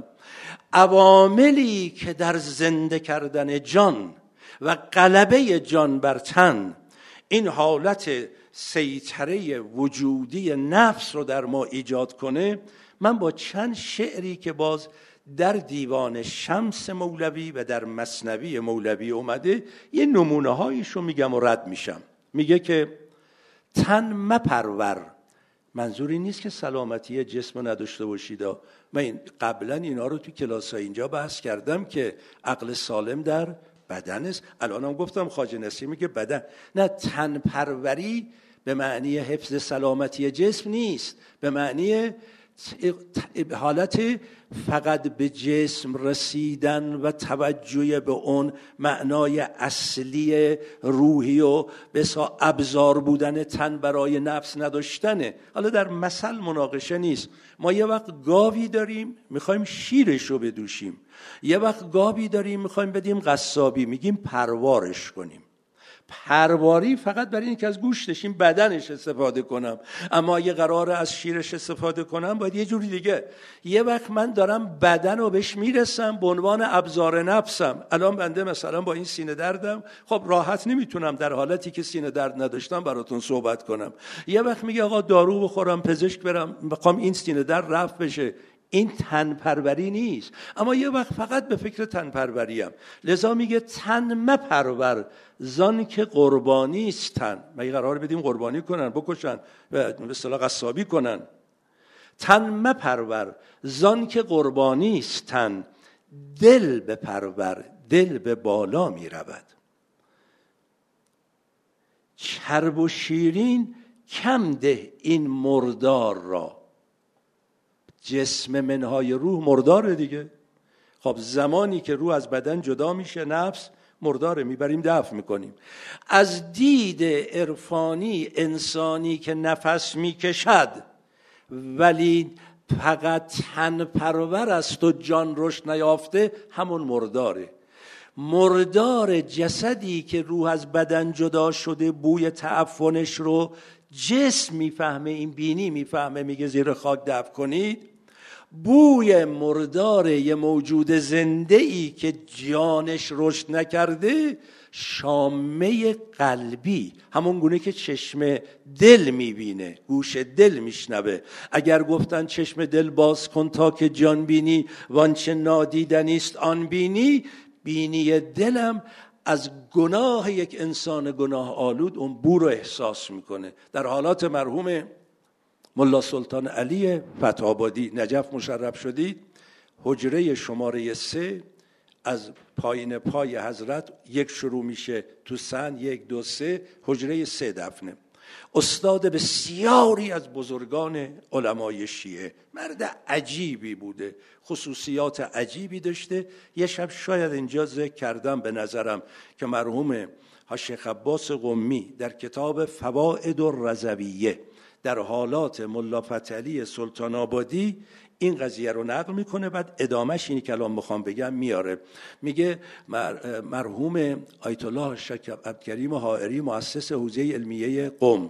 عواملی که در زنده کردن جان و غلبه جان بر تن این حالت سیطره وجودی نفس رو در ما ایجاد کنه، من با چند شعری که باز در دیوان شمس مولوی و در مثنوی مولوی اومده یه نمونه هایشو میگم و رد میشم. میگه که تن مپرور، منظوری نیست که سلامتی جسم رو نداشته باشید. من این قبلا اینا رو تو کلاس ها اینجا بحث کردم که عقل سالم در بدن است. الان هم گفتم خواجه نصیر میگه بدن. نه، تن پروری به معنی حفظ سلامتی جسم نیست، به معنی حالت فقط به جسم رسیدن و توجه به اون معنای اصلی روحی و بسا ابزار بودن تن برای نفس نداشتنه. حالا در مثل مناقشه نیست. ما یه وقت گاوی داریم میخوایم شیرش رو بدوشیم، یه وقت گاوی داریم میخوایم بدیم قصابی، میگیم پروارش کنیم. پرواری فقط برای اینکه از گوشتش این بدنش استفاده کنم، اما اگه قراره از شیرش استفاده کنم باید یه جوری دیگه. یه وقت من دارم بدن رو بهش میرسم به عنوان ابزار نفسم. الان بنده مثلا با این سینه دردم، خب راحت نمیتونم در حالتی که سینه درد نداشتم براتون صحبت کنم. یه وقت میگه آقا دارو بخورم، پزشک برم، میخوام این سینه درد رفع بشه. این تن پروری نیست. اما یه وقت فقط به فکر تن پروریم، لذا میگه تن مپرور زان که قربانی است تن. مگه قرار بدیم قربانی کنن، بکشن و به اصطلاح قصابی کنن؟ تن مپرور زان که قربانی است تن، دل بپرور دل به بالا میرود. چرب و شیرین کم ده این مردار را. جسم منهای روح مرداره دیگه. خب زمانی که روح از بدن جدا میشه، نفس مرداره، میبریم دفع میکنیم. از دید عرفانی انسانی که نفس میکشد ولی فقط تن پرور است و جان رشد نیافته، همون مرداره. مردار جسدی که روح از بدن جدا شده بوی تعفنش رو جسم میفهمه، این بینی میفهمه، میگه زیر خاک دفن کنید. بوی مردار یه موجود زنده ای که جانش رشد نکرده، شامه قلبی، همون گونه که چشم دل میبینه، گوش دل میشنوه. اگر گفتن چشم دل باز کن تا که جان بینی، وانچه نادیدنیست آن بینی، بینی دلم از گناه یک انسان گناه آلود اون بو رو احساس میکنه. در حالات مرحوم ملا سلطان علی فتح‌آبادی نجف مشرف شدید، حجره شماره سه از پایین پای حضرت یک شروع میشه تو سن، یک دو سه، حجره سه دفنه. استاد بسیاری از بزرگان علمای شیعه، مرد عجیبی بوده، خصوصیات عجیبی داشته. یه شب شاید اینجا ذکر کردم به نظرم که مرحوم شیخ عباس قمی در کتاب فوائد الرضویه در حالات ملا فتحعلی سلطان آبادی این قضیه رو نقل میکنه. بعد ادامهش اینی که الان میخوام بگم میاره. میگه مرحوم آیت الله شیخ عبدالکریم حائری مؤسس حوزه علمیه قم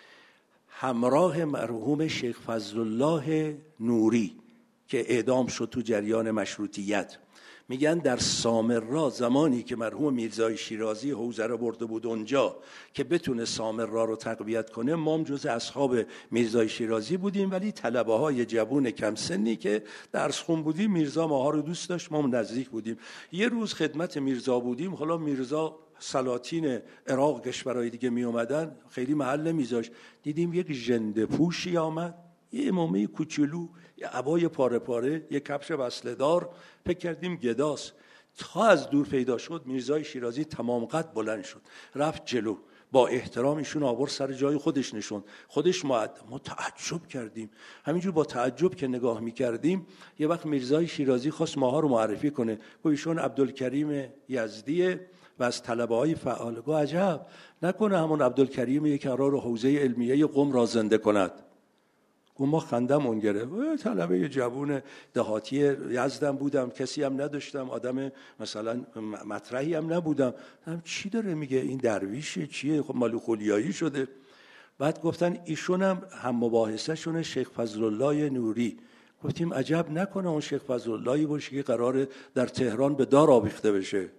همراه مرحوم شیخ فضل الله نوری که اعدام شد تو جریان مشروطیت، میگن در سامرا زمانی که مرحوم میرزای شیرازی حوزه رو برده بود اونجا که بتونه سامرا رو تقویت کنه، ما هم جز اصحاب میرزای شیرازی بودیم، ولی طلبه های جوون کم سنی که درس خون بودیم، میرزا ماها رو دوست داشت، ما هم نزدیک بودیم. یه روز خدمت میرزا بودیم، حالا میرزا سلاطین عراق کشورهای دیگه می اومدن، خیلی محل نمیذاشت. دیدیم یک ژنده پوشی آمد، یه امامه کوچولو، یه عبای پاره پاره، یه کفش وصله دار، فکر کردیم گداست. تا از دور پیدا شد، میرزای شیرازی تمام قد بلند شد، رفت جلو، با احترام ایشون آورد سر جای خودش نشون، خودش مؤدب. ما تعجب کردیم، همینجور با تعجب که نگاه میکردیم. یه وقت میرزای شیرازی خواست ماها رو معرفی کنه، گفت ایشون عبدالکریم یزدیه و از طلبه های فعال. گفت عجب، نکنه همون عبدالکریمیه که قرار حوزه علمیه قم را زنده کند. گفت ما خندمون گرفت، طلبه جوون دهاتی یزدم بودم، کسی هم نداشتم، آدم مثلا مطرحی هم نبودم. هم چی داره میگه این درویشه چیه، خب مالو خلیایی شده. بعد گفتن ایشون هم هم مباحثه شونه شیخ فضل الله نوری. گفتیم عجب، نکنه اون شیخ فضل اللهی باشه که قراره در تهران به دار آویخته بشه.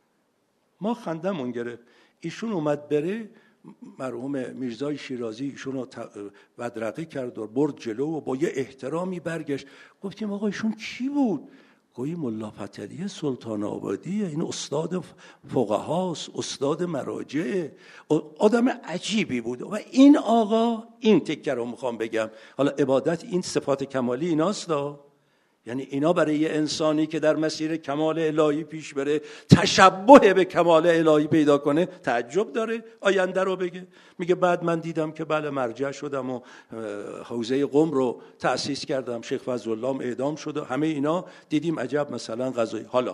ما خندمون گرفت. ایشون اومد بره، مرحوم میرزای شیرازی ایشون رو بدرقه کرد و برد جلو و با یه احترامی برگشت. گفتیم آقا ایشون کی بود؟ گویی ملا فتحعلی سلطان آبادیه، این استاد فقهاست، استاد مراجع، آدم عجیبی بود. و این آقا، این تکه رو میخوام بگم، حالا عبادت این صفات کمالی ایناست، یعنی اینا برای یه انسانی که در مسیر کمال الهی پیش بره، تشبه به کمال الهی پیدا کنه، تعجب داره. آینده رو بگه، میگه بعد من دیدم که بله مرجع شدم و حوزه قم رو تأسیس کردم، شیخ فضل الله اعدام شد و همه اینا دیدیم عجب مثلا قضایی. حالا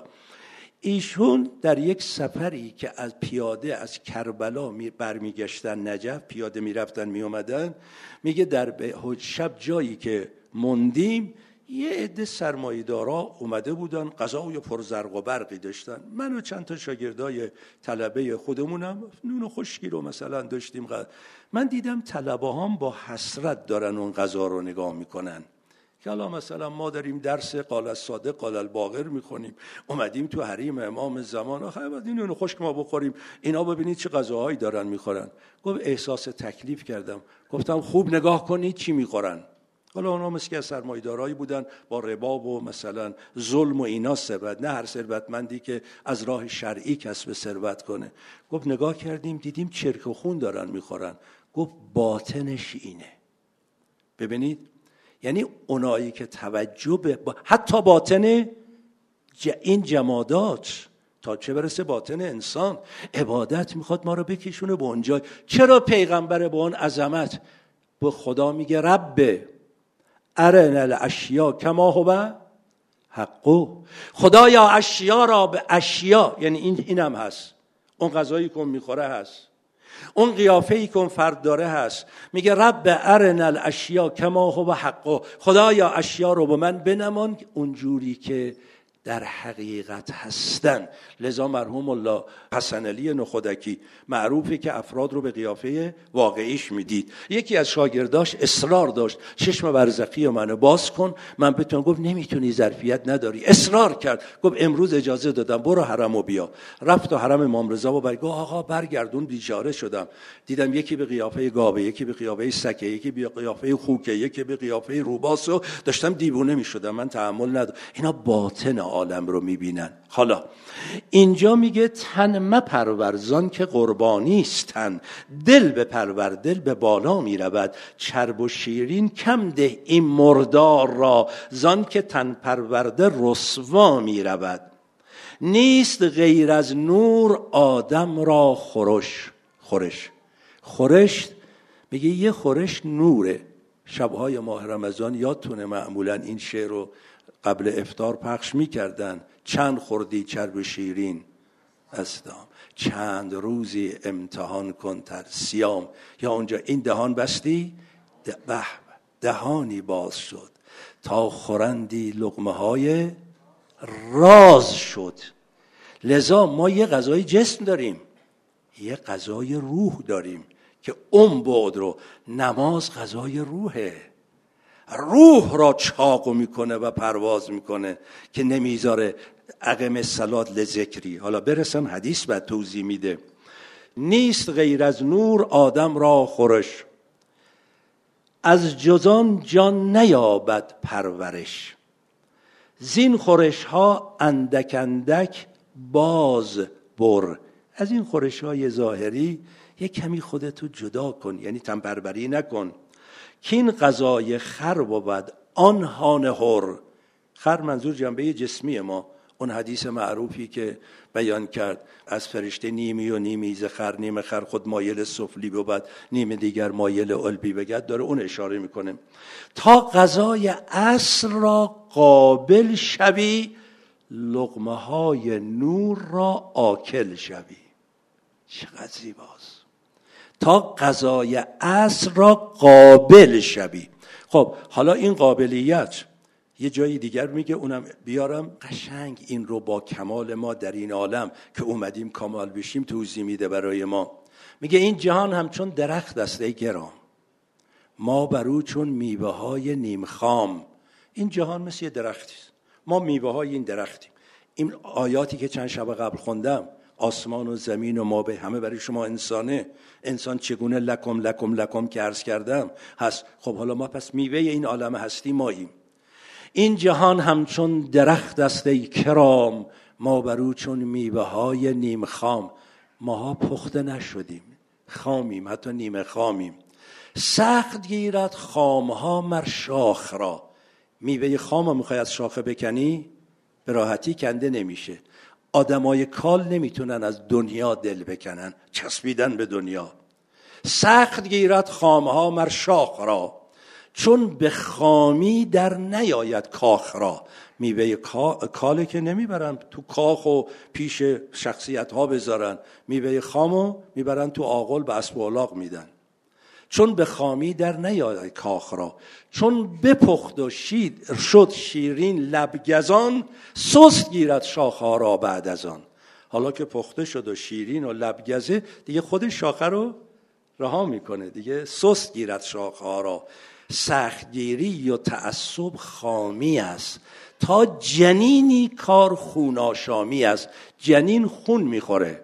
ایشون در یک سفری که از پیاده از کربلا برمیگشتن نجف، پیاده میرفتن میومدن، میگه در شب جایی که موندیم یه عده سرمایه‌دارا اومده بودن، غذای پرزرق و برقی داشتن. من و چند تا شاگردای طلبه خودمونم نون و خشکی رو مثلا داشتیم. من دیدم طلبه هم با حسرت دارن اون غذا رو نگاه میکنن که حالا مثلا ما داریم درس قال الصادق قال الباقر میخونیم، اومدیم تو حریم امام زمان، آخه بعد این نون و خشک ما بخوریم، اینا ببینید چه غذاهایی دارن میخورن. گفت احساس تکلیف کردم، گفتم خوب نگاه کنید چی میخورن. حالا اونا مثل که سرمایه‌دارایی بودن با ربا و مثلا ظلم و اینا ثروت، نه هر ثروتمندی که از راه شرعی کسب ثروت کنه. گفت نگاه کردیم دیدیم چرک و خون دارن میخورن. گفت باطنش اینه. ببینید، یعنی اونایی که توجه به با... حتی باطن ج... این جمادات، تا چه برسه باطن انسان، عبادت میخواد ما رو بکشونه به اونجا. چرا پیغمبر با اون عظمت به خدا میگه رب ارنا الاشیا کما هو حقو؟ خدایا اشیا را به اشیا، یعنی این اینم هست، اون غذایی که میخوره هست، اون قیافه‌ای که فرد داره هست. میگه رب ارنا الاشیا کما هو حقو، خدایا اشیا رو به من بنمان اونجوری که در حقیقت هستن. لذا مرحوم الله حسن علی نخودکی معروفه که افراد رو به قیافه واقعیش میدید. یکی از شاگرداش اصرار داشت چشم برزخی منو باز کن من بتونم. گفت نمیتونی، ظرفیت نداری. اصرار کرد، گفت امروز اجازه دادم برو حرمو بیا. رفت و حرم امام رضا و برگو آقا برگردون، بیچاره شدم. دیدم یکی به قیافه گاوه، یکی به قیافه سکه، یکی به قیافه خوکه، یکی به قیافه روباس، و داشتم دیوونه میشدم. من تحمل ندارم. اینا باطن عالم رو میبینن. حالا اینجا میگه تن مپرور زان که قربانی است تن، دل به پرور دل به بالا میرود، چرب و شیرین کم ده این مردار را، زان که تن پرورده رسوا میرود. نیست غیر از نور آدم را خورش. خورش خورش میگه یه خورش نوره. شبهای ماه رمضان یادتونه معمولا این شعر رو قبل افطار پخش میکردن. چند خوردی چرب شیرین از دام، چند روزی امتحان کن تر سیام. یا اونجا این دهان بستی ده به دهانی باز شد، تا خورندی لقمه های راز شد. لذا ما یه غذای جسم داریم، یه غذای روح داریم که اون بعد رو. نماز غذای روحه، روح را چاق میکنه و پرواز میکنه که نمیذاره اقم الصلات لذکری. حالا برسم حدیث بعد توضیح میده. نیست غیر از نور آدم را خورش، از جزان جان نیابد پرورش. زین خورش ها اندک اندک باز بر. از این خورش های ظاهری یک کمی خودتو جدا کن، یعنی تن پروری نکن. کین غذای خر بود آن هان هر. خر منظور جنبه جسمی ما، اون حدیث معروفی که بیان کرد از فرشته نیمی و نیمی ز خر، نیم خر خود مایل سفلی بود، نیم دیگر مایل علوی بگد، داره اون اشاره میکنه. تا غذای عصر را قابل شوی، لقمه های نور را آکل شوی. چقدر زیباست. تا غذای عصر را قابل شوی. خب حالا این قابلیت یه جایی دیگر میگه، اونم بیارم قشنگ این رو با کمال ما در این عالم که اومدیم کمال بشیم توضیح میده برای ما. میگه این جهان همچون درخت است ای گرام، ما برو چون میوه های نیم خام. این جهان مثل یه درختی است، ما میوه های این درختیم. این آیاتی که چند شب قبل خوندم، آسمان و زمین و ما به همه برای شما انسانه، انسان چگونه لکم لکم لکم که عرض کردم هست. خب حالا ما پس میوه این عالم هستی ماییم. این جهان همچون درخت است ای کرام، ما برو چون میوه های نیم خام. ماها پخته نشدیم، خامیم، حتی نیمه خامیم. سخت گیرد خامها مر شاخ را. میوه خام رو میخوای از شاخه بکنی به راحتی کنده نمیشه. آدمای کال نمیتونن از دنیا دل بکنن، چسبیدن به دنیا. سخت گیرد خامها مر شاخ را، چون به خامی در نیاید کاخ را. میوه کاله که نمیبرن تو کاخ و پیش شخصیت ها بذارن، میوه خامو میبرن تو آغل به اسب و الاغ میدن. چون به خامی در نیاید کاخ را، چون بپخت و شید شد شیرین لبگزان، سست گیرد شاخه را بعد از آن. حالا که پخته شد و شیرین و لبگزه، دیگه خود شاخه رو رها میکنه، دیگه سست گیرد شاخه را. سختگیری و تعصب خامی است، تا جنینی کار خون آشامی است. جنین خون میخوره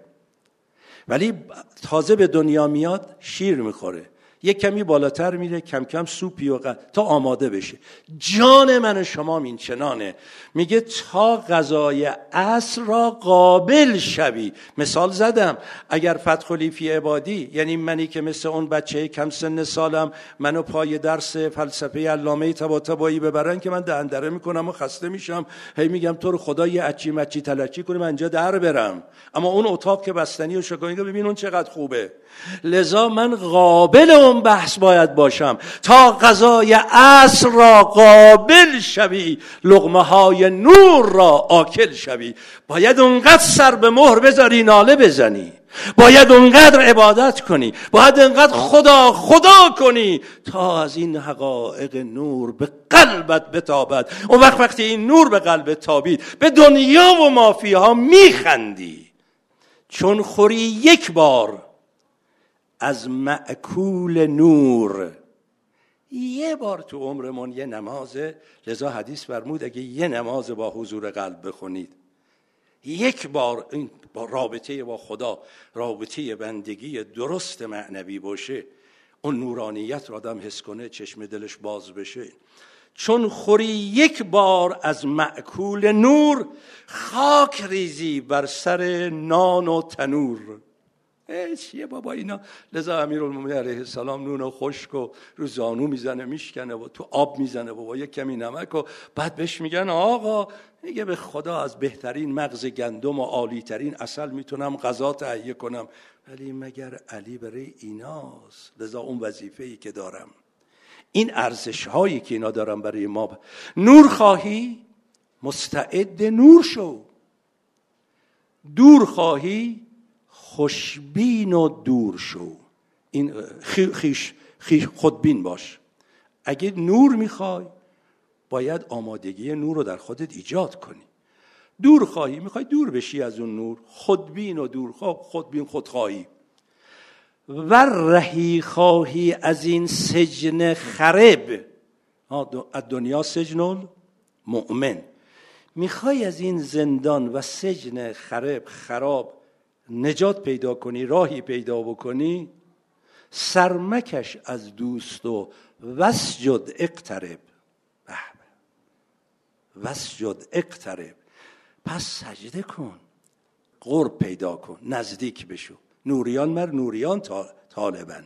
ولی تازه به دنیا میاد شیر میخوره، یک کمی بالاتر میره کم کم سوپی و غ... تا آماده بشه. جان من و شما این چنانه. میگه تا غذای عصر را قابل شوی. مثال زدم، اگر فتحعلی فی عبادی، یعنی منی که مثل اون بچه کم سن سالم منو پای درس فلسفه علامه طباطبایی ببرن که من دهندره میکنم و خسته میشم، هی میگم تو رو خدا یه اچی مچی تلچی کنی من اینجا در برم، اما اون اتاق که بستنی و شکایت ببین اون چقدر خوبه. لذا من قابل اون بحث باید باشم. تا غذای عصر را قابل شوی، لقمه های نور را آکل شوی. باید اونقدر سر به مهر بذاری ناله بزنی، باید اونقدر عبادت کنی، باید اونقدر خدا خدا کنی تا از این حقایق نور به قلبت بتابد. اون وقت وقتی این نور به قلبت تابید به دنیا و مافیها میخندی. چون خوری یک بار از مأکول نور، یه بار تو عمرمون یه نمازه، لذا حدیث فرمود اگه یه نماز با حضور قلب بخونید، یک بار این با رابطه با خدا، رابطه بندگی درست معنوی باشه، اون نورانیت رو آدم حس کنه، چشم دلش باز بشه. چون خوری یک بار از مأکول نور، خاک ریزی بر سر نان و تنور. چیه بابا اینا؟ لذا امیرالمومنین علیه السلام نون و خشک و رو زانو میزنه میشکنه و تو آب میزنه و با یک کمی نمک و بعد بهش میگن آقا میگه به خدا از بهترین مغز گندم و عالی ترین عسل میتونم غذا تهیه کنم، ولی مگر علی برای ایناست. لذا اون وظیفه‌ای که دارم، این ارزش هایی که اینا دارم برای ما. نور خواهی مستعد نور شو، دور خواهی خوشبین و دور شو. این خیش خیش خودبین باش. اگه نور میخوای باید آمادگی نور رو در خودت ایجاد کنی. دور خواهی میخوای دور بشی از اون نور، خودبین و دور خواه، خودبین خودخواهی. و رهی خواهی از این سجن خرب، از دنیا سجن المؤمن، میخوای از این زندان و سجن خرب خراب نجات پیدا کنی، راهی پیدا بکنی، سرمکش از دوست و وسجد اقترب. وسجد اقترب، پس سجده کن، قرب پیدا کن، نزدیک بشو. نوریان مر نوریان طالبن.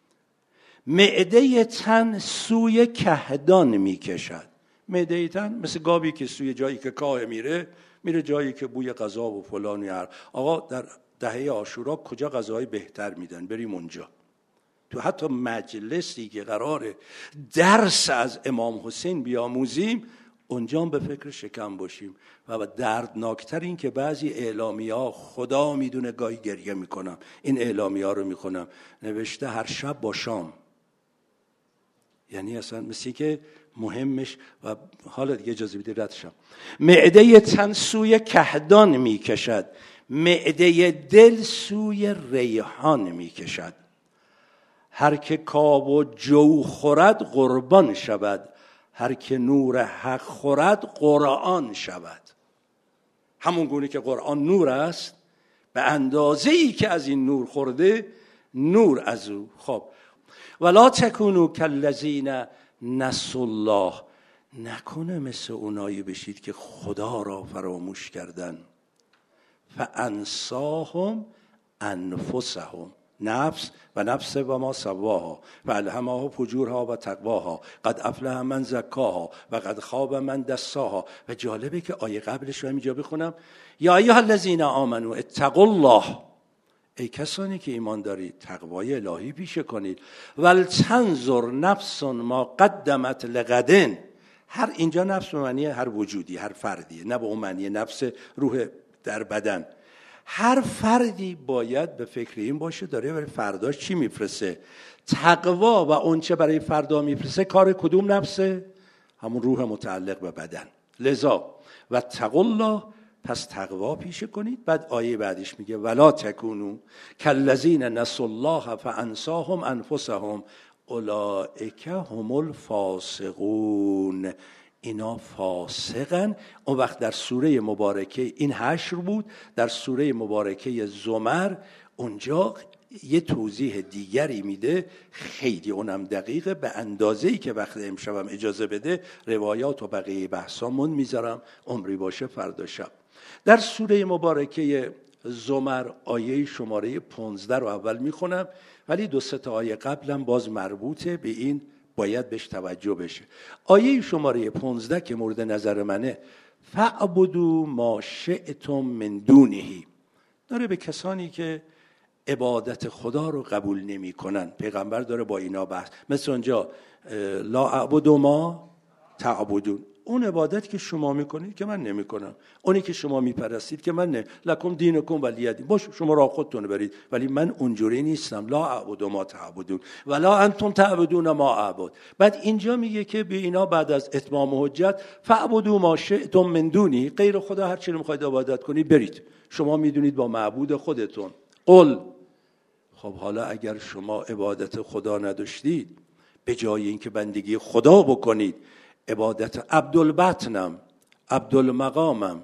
معده تن سوی کهدان میکشد. معده تن مثل گاوی که سوی جایی که کاه میره میره جایی که بوی غذا و فلانی هر آقا در دهه عاشورا کجا غذاهای بهتر میدن، بریم اونجا. تو حتی مجلسی که قراره درس از امام حسین بیاموزیم، اونجا هم به فکر شکم باشیم. و دردناکتر این که بعضی اعلامیه‌ها، خدا میدونه گاهی گریه میکنم این اعلامیه‌ها رو میکنم، نوشته هر شب با شام. یعنی اصلا مثل که مهمش و حالا دیگه اجازه بدید رد شم. معده تن سوی کهدان میکشد، معده دل سوی ریحان میکشد. هر که کاب و جو خورد قربان شود، هر که نور حق خورد قرآن شود. همون گونه که قرآن نور است، به اندازه‌ای که از این نور خورده نور از او. خب ولا تکونوا کالذین نسوا الله، نکنه مثل اونایی بشید که خدا را فراموش کردن. فانساهم انفسهم، نفس و نفس و ما سواها و الهمها فجورها و تقواها قد افلح من زکاها و قد خاب من دساها. و جالبه که آیه قبلش رو اینجا بخونم، یا ایها الذین آمنوا اتقوا الله، ای کسانی که ایمان دارید تقوای الهی پیشه کنید. ولتنظر نفس ما قدمت لغدن، هر اینجا نفس به معنی هر وجودی، هر فردیه، نه به اون معنی نفس روح در بدن. هر فردی باید به فکر این باشه داره برای فرداش چی میفرسته. تقوا و اون چه برای فردا میفرسته کار کدوم نفسه؟ همون روح متعلق به بدن. لذا و تقوا الله، پس تقوا پیشه کنید. بعد آیه بعدش میگه ولا تکونوا کالذین نسوا الله فانساهم انفسهم اولئک هم الفاسقون، اینا فاسقن. اون وقت در سوره مبارکه این حشر بود، در سوره مبارکه زمر اونجا یه توضیح دیگری میده، خیلی اونم دقیقه، به اندازه‌ای که وقت امشبم اجازه بده روایات و بقیه بحثامون میذارم، عمری باشه فردا شب. در سوره مبارکه زمر آیه شماره پانزده رو اول میخونم، ولی دو سه تا آیه قبلم باز مربوطه به این، باید بهش توجه بشه. آیه شماره پانزده که مورد نظر منه، فاعبدوا ما شئتم من دونه، داره به کسانی که عبادت خدا رو قبول نمی کنن. پیغمبر داره با اینا بحث، مثل اونجا لا اعبد ما تعبدون، اون عبادت که شما میکنید که من نمیکنم، اونی که شما میپرستید که من نه، لکم دینکم ولی دین، باش شما را خودتون برید ولی من اونجوری نیستم. لا اعبد ما تعبدون ولا انتم تعبدون ما اعبد. بعد اینجا میگه که به اینا بعد از اتمام حجت فاعبدوا ما شئتم من دونی، غیر خدا هر چی رو میخواید عبادت کنید برید، شما میدونید با معبود خودتون. قل، خب حالا اگر شما عبادت خدا نداشتید، به جای اینکه بندگی خدا بکنید عبادت عبدالبطنم، عبدالمقامم،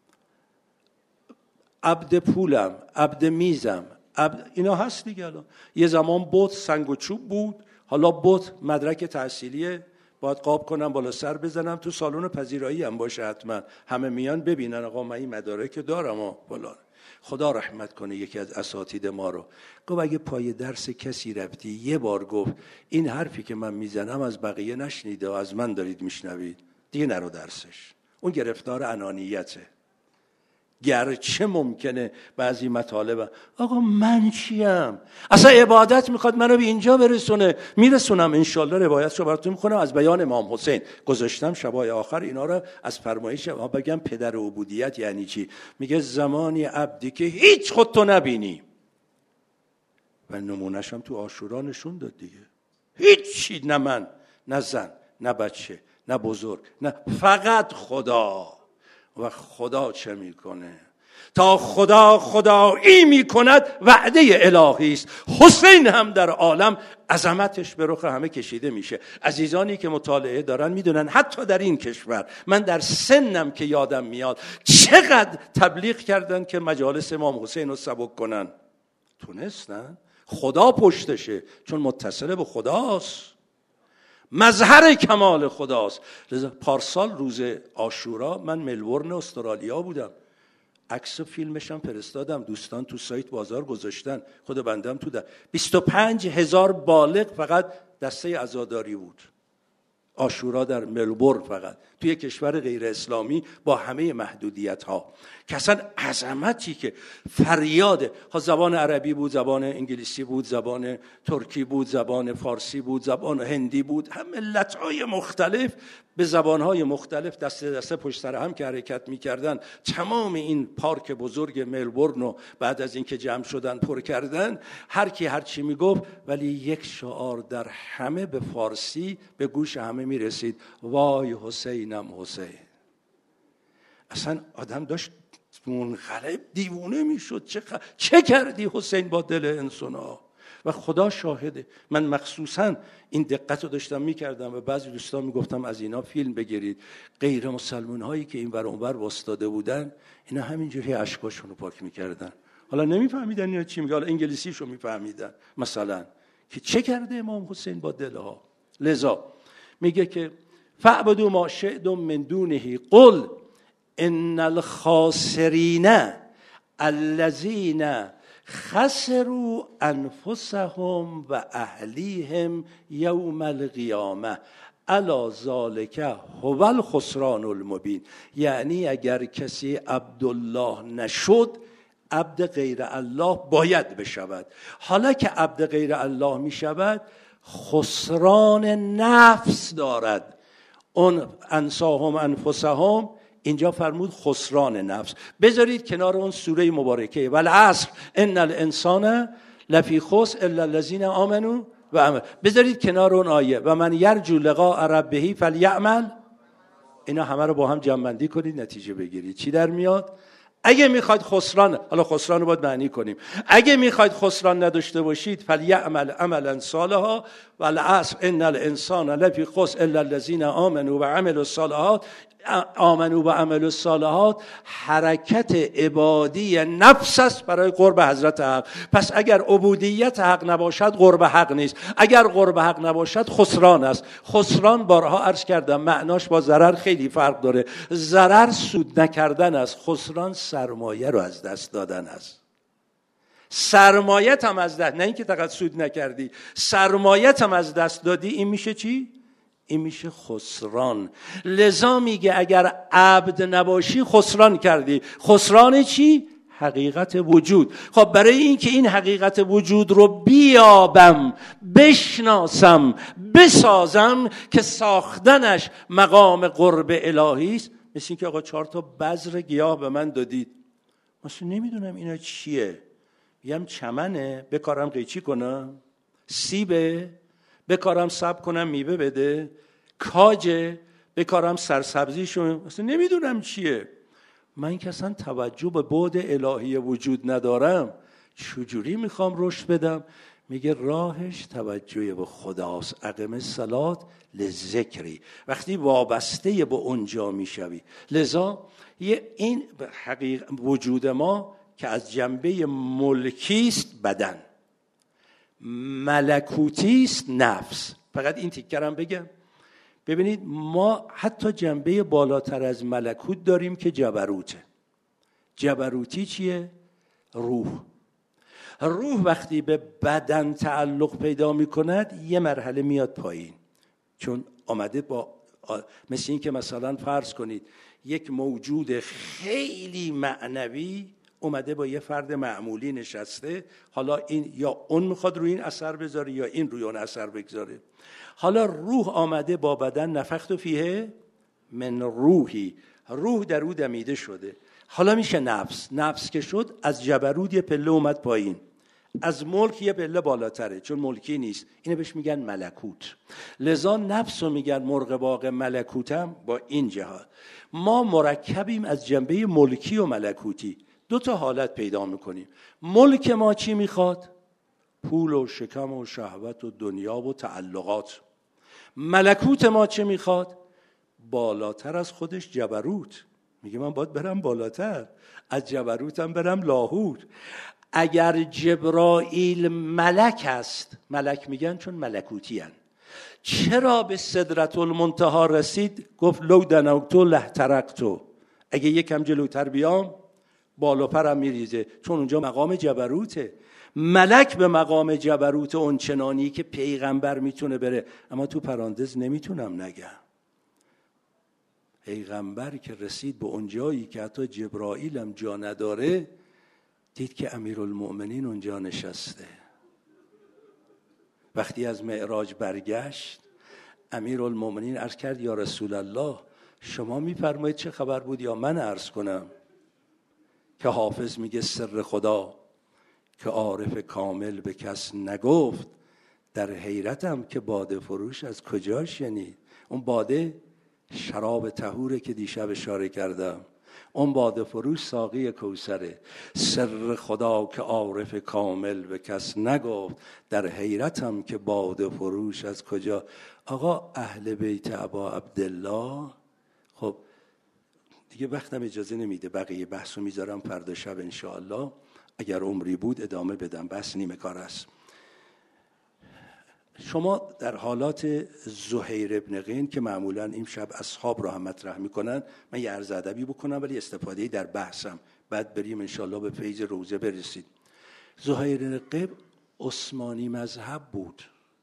عبد پولم، عبد میزم، عبد... اینا هست دیگه. الان یه زمان بت سنگ و چوب بود، حالا بت مدرک تحصیلیه، باید قاب کنم بالا سر بزنم تو سالن پذیرایی هم باشه، حتما همه میان ببینن آقا من این مدارک دارم و فلان. خدا رحمت کنه یکی از اساتید ما رو گفت اگه پای درس کسی رفتی یه بار گفت این حرفی که من میزنم از بقیه نشنیده و از من دارید میشنوید، دیگه نرو درسش. اون گرفتار انانیته. گرچه ممکنه بعضی مطالب آقا من چیم، اصلا عبادت میخواد منو به اینجا برسونه، میرسونم انشالله. روایتشو براتون میخونم از بیان امام حسین، گذاشتم شبای آخر اینا رو از فرمایش ها بگم. پدر عبودیت یعنی چی؟ میگه زمانی عبدی که هیچ خودتو نبینی، و نمونهش هم تو عاشورا نشون داد دیگه، هیچی، نه من نه زن نه بچه نه بزرگ نه، فقط خدا. و خدا چه میکنه؟ تا خدا خدایی میکند وعده الهی است. حسین هم در عالم عظمتش به رخ همه کشیده میشه. عزیزانی که مطالعه دارن میدونن حتی در این کشور من در سنم که یادم میاد چقدر تبلیغ کردن که مجالس امام حسین رو سبک کنن، تونستن. خدا پشتشه چون متصل به خداست، مظهر کمال خداست. پارسال روز عاشورا من ملبورن استرالیا بودم، عکس و فیلمشم فرستادم، دوستان تو سایت بازار گذاشتن، خود بندم تو ده. بیست و پنج هزار بالغ فقط دسته عزاداری بود. عاشورا در ملبورن فقط توی کشور غیر اسلامی با همه محدودیت ها که اصلا عظمتی که فریاده ها، زبان عربی بود، زبان انگلیسی بود، زبان ترکی بود، زبان فارسی بود، زبان هندی بود، هم ملت های مختلف به زبان های مختلف دسته دسته پشت سر هم که حرکت میکردن. تمام این پارک بزرگ ملبورن رو بعد از اینکه جمع شدن پر کردن، هر کی هر چی میگفت، ولی یک شعار در همه به فارسی به گوش همه میرسید: وای حسینم حسین. اصلا آدم داشت منقلب دیوونه میشد. چه, خ... چه کردی حسین با دل انسانا؟ و خدا شاهده من مخصوصا این دقت رو داشتم میکردم و بعضی دوستان میگفتم از اینا فیلم بگیرید. غیر مسلمان هایی که این ور اون ور واسطاده بودن، اینا همینجوری اشکاشون رو پاک میکردن. حالا نمیفهمیدن اینا چی میگه، حالا انگلیسیشو میفهمیدن، مثلا که چه کرده امام حسین با دلها. لذا میگه که فعبدوا ما شئتم من دونه قل ان الخاسرین الذین خسروا انفسهم و اهلیهم یوم القیامه الا ذالک هو الخسران المبین. یعنی اگر کسی عبدالله نشد، عبد غیر الله باید بشود. حالا که عبد غیر الله می شود، خسران نفس دارد. اون انساهم انفسهم، اینجا فرمود خسران نفس. بذارید کنار اون سوره مبارکه والعصر ان الانسان لفی خسر الا الذین آمنوا و عملوا. بذارید کنار اون آیه و من یرجو لقاء ربه فلیعمل. اینا همه رو با هم جمع بندی کنید، نتیجه بگیرید. چی در میاد؟ اگه میخواید خسران، حالا خسران رو باید معنی کنیم، اگه میخواید خسران نداشته باشید، فلیعمل عملا صالحا والعصر ان الانسان لفی خسر الا الذین آمنوا و عملوا الصالحات. آمنوا و عملوا الصالحات حرکت عبادی نفس است برای قرب حضرت حق. پس اگر عبودیت حق نباشد، قرب حق نیست. اگر قرب حق نباشد، خسران است. خسران بارها عرض کردم معناش با ضرر خیلی فرق داره. ضرر سود نکردن است، خسران سرمایه رو از دست دادن است. سرمایت هم از دست، نه اینکه فقط سود نکردی، سرمایت هم از دست دادی، این میشه چی؟ این میشه خسران. لذا میگه اگر عبد نباشی خسران کردی. خسران چی؟ حقیقت وجود. خب برای اینکه این حقیقت وجود رو بیابم، بشناسم، بسازم، که ساختنش مقام قرب الهی است، مثل اینکه آقا چهار تا بذر گیاه به من دادید، مثلا نمیدونم اینا چیه، میگم چمنه بکارم قیچی کنم، سیبه بکارم سب کنم میوه بده، کاجه بکارم سرسبزیشون، اصلا نمیدونم چیه. من که اصلا توجه به بعد الهی وجود ندارم، چجوری میخوام رشد بدم؟ میگه راهش توجه به خداست. اقم الصلاة لذکری، وقتی وابسته به اونجا میشوی. لذا این حقیقت وجود ما که از جنبه ملکی است بدن، ملکوتی است نفس. فقط این تیکرم بگم، ببینید ما حتی جنبه بالاتر از ملکوت داریم که جبروته. جبروتی چیه؟ روح. روح وقتی به بدن تعلق پیدا می کند، یه مرحله میاد پایین، چون آمده با مثل این که مثلا فرض کنید یک موجود خیلی معنوی اومده با یه فرد معمولی نشسته، حالا این یا اون میخواد روی این اثر بذاره یا این روی اون اثر بگذاره. حالا روح آمده با بدن، نفخت فیه من روحی، روح در او دمیده شده، حالا میشه نفس. نفس که شد، از جبروت یه پله اومد پایین، از ملک یه پله بالاتره، چون ملکی نیست، اینو بهش میگن ملکوت. لذا نفس رو میگن مرغ باغ ملکوتم. با این جهات ما مرکبیم از جنبه ملکی و ملکوتی. دو تا حالت پیدا میکنیم. ملک ما چی میخواد؟ پول و شکم و شهوت و دنیا و تعلقات. ملکوت ما چه میخواد؟ بالاتر از خودش جبروت. میگه من باید برم بالاتر، از جبروتم برم لاهوت. اگر جبرائیل ملک است، ملک میگن چون ملکوتی هن. چرا به سدرت المنتهی رسید؟ گفت لو دنوتو لحترقتو، اگه یکم جلوتر بیام بالا پرم میریزه، چون اونجا مقام جبروته. ملک به مقام جبروت اونچنانی که پیغمبر میتونه بره. اما تو پرانتز نمیتونم نگم پیغمبر که رسید به اون جایی که حتی جبرائیل هم جا نداره، دید که امیرالمؤمنین اونجا نشسته. وقتی از معراج برگشت، امیرالمؤمنین عرض کرد یا رسول الله شما میفرمایید چه خبر بود یا من عرض کنم؟ که حافظ میگه سر خدا که عارف کامل به کس نگفت، در حیرتم که باده فروش از کجا شنید. اون باده شراب طهوره که دیشب اشاره کردم، اون باده فروش ساقی کوثره. سر خدا که عارف کامل به کس نگفت، در حیرتم که باده فروش از کجا. آقا اهل بیت ابا عبدالله، خب دیگه وقتم اجازه نمیده بقیه بحثو میذارم فردا شب انشاءالله، اگر عمری بود ادامه بدم، بس نیمه کار است. شما در حالات زهیر ابن قین که معمولا این شب اصحاب را هم مطرح میکنن، من یه عرض ادبی بکنم ولی استفاده در بحثم، بعد بریم انشاءالله به فیض روزه برسید. زهیر ابن قین عثمانی مذهب بود.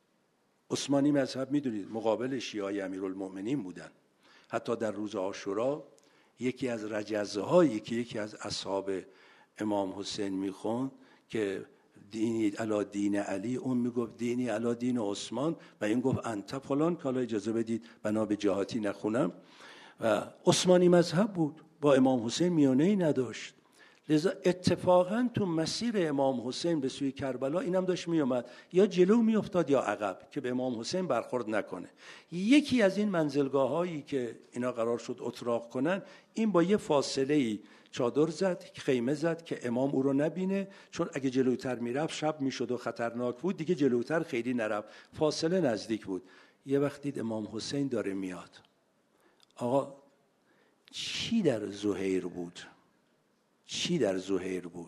عثمانی مذهب میدونید مقابل شیعه امیرالمؤمنین بودن. حتی در روز عاشورا یکی از رجزه هایی که یکی از اصحاب امام حسین میخوند که دینی علا دین علی، اون میگفت دینی علا دین عثمان و این گفت انت فلان، که حالا اجازه بدید بنا به جهاتی نخونم. و عثمانی مذهب بود، با امام حسین میانه‌ای نداشت. لذا اتفاقا تو مسیر امام حسین به سوی کربلا اینم داشت میومد، یا جلو میافتاد یا عقب که به امام حسین برخورد نکنه. یکی از این منزلگاه هایی که اینا قرار شد اتراق کنن، این با یه فاصله ای چادر زد، خیمه زد که امام او رو نبینه، چون اگه جلوتر میرفت شب میشد و خطرناک بود، دیگه جلوتر خیلی نرفت، فاصله نزدیک بود. یه وقت دید امام حسین داره میاد. آقا چی در زهیر بود؟ چی در زهیر بود؟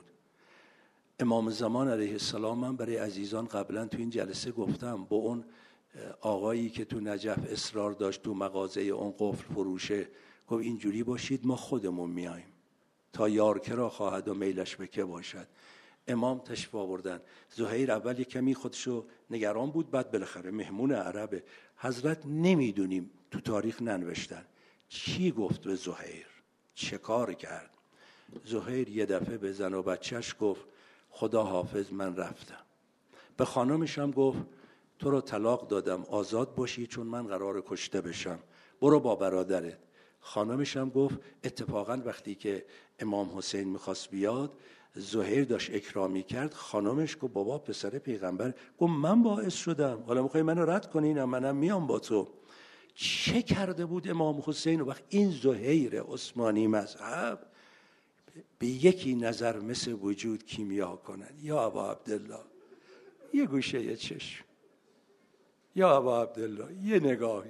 امام زمان علیه السلام، من برای عزیزان قبلا تو این جلسه گفتم، با اون آقایی که تو نجف اصرار داشت تو مغازه اون قفل فروشه، گفت اینجوری باشید ما خودمون میایم تا یار که را خواهد و میلش به که باشد. امام تشریف آوردن. زهیر اول یک کمی خودشو نگران بود، بعد بالاخره مهمون عربه. حضرت نمیدونیم، تو تاریخ ننوشتن چی گفت به زهیر، چه کار کرد. زهیر یه دفعه به زن و بچهش گفت خدا حافظ من رفتم. به خانمش هم گفت تو رو طلاق دادم، آزاد باشی چون من قرار کشته بشم، برو با برادرت. خانمش هم گفت اتفاقا وقتی که امام حسین میخواست بیاد، زهیر داشت اکرامی کرد، خانمش گفت بابا پسر پیغمبر، گفت من باعث شدم، حالا میخوای منو رد کنی؟ نه منم میام با تو. چه کرده بود امام حسین؟ و وقت این زهیر عثمانی مذهب به یکی نظر مثل وجود کیمیا کنن. یا ابا عبدالله یه گوشه یه چشم، یا ابا عبدالله یه نگاهی.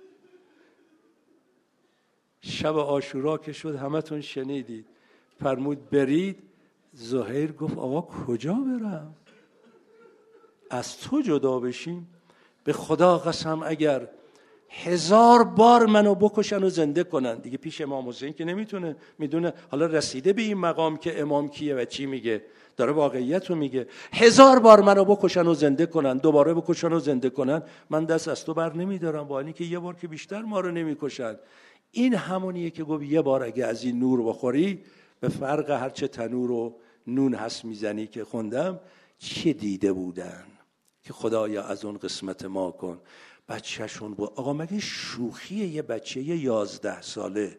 شب عاشورا که شد همتون شنیدید، فرمود برید. زهیر گفت آقا کجا برم؟ از تو جدا بشیم؟ به خدا قسم اگر هزار بار منو بکشن و زنده کنن، دیگه پیش امام حسین که نمیتونه، میدونه حالا رسیده به این مقام که امام کیه و چی میگه، داره واقعیت رو میگه. هزار بار منو بکشن و زنده کنن، دوباره بکشن و زنده کنن، من دست از تو بر نمیدارم، با اینکه یه بار که بیشتر ما رو نمیکشن. این همونیه که گفت یه بار اگه از این نور بخوری، به فرق هرچه تنور و نون هست میزنی که خوندم، چه دیده بودن که خدایا از اون قسمت ما کن. بچهشون بود. آقا مگه شوخیه یه بچه یازده ساله؟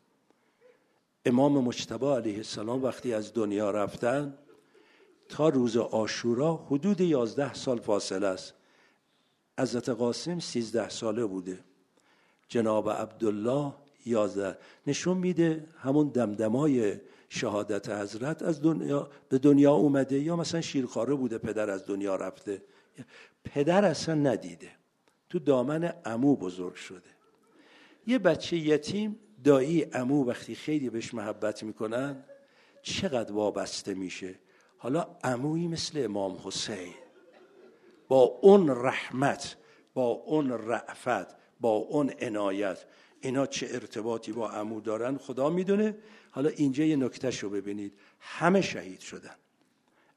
امام مجتبی علیه السلام وقتی از دنیا رفتن تا روز عاشورا حدود یازده سال فاصله است. حضرت قاسم سیزده ساله بوده، جناب عبدالله یازده. نشون میده همون دمدمای شهادت حضرت از دنیا به دنیا اومده، یا مثلا شیرخواره بوده پدر از دنیا رفته، پدر اصلا ندیده، تو دامن عمو بزرگ شده. یه بچه یتیم دایی عمو وقتی خیلی بهش محبت میکنن چقدر وابسته میشه. حالا عمویی مثل امام حسین با اون رحمت، با اون رأفت، با اون عنایت، اینا چه ارتباطی با عمو دارن خدا میدونه. حالا اینجا یه نکته شو ببینید، همه شهید شدن.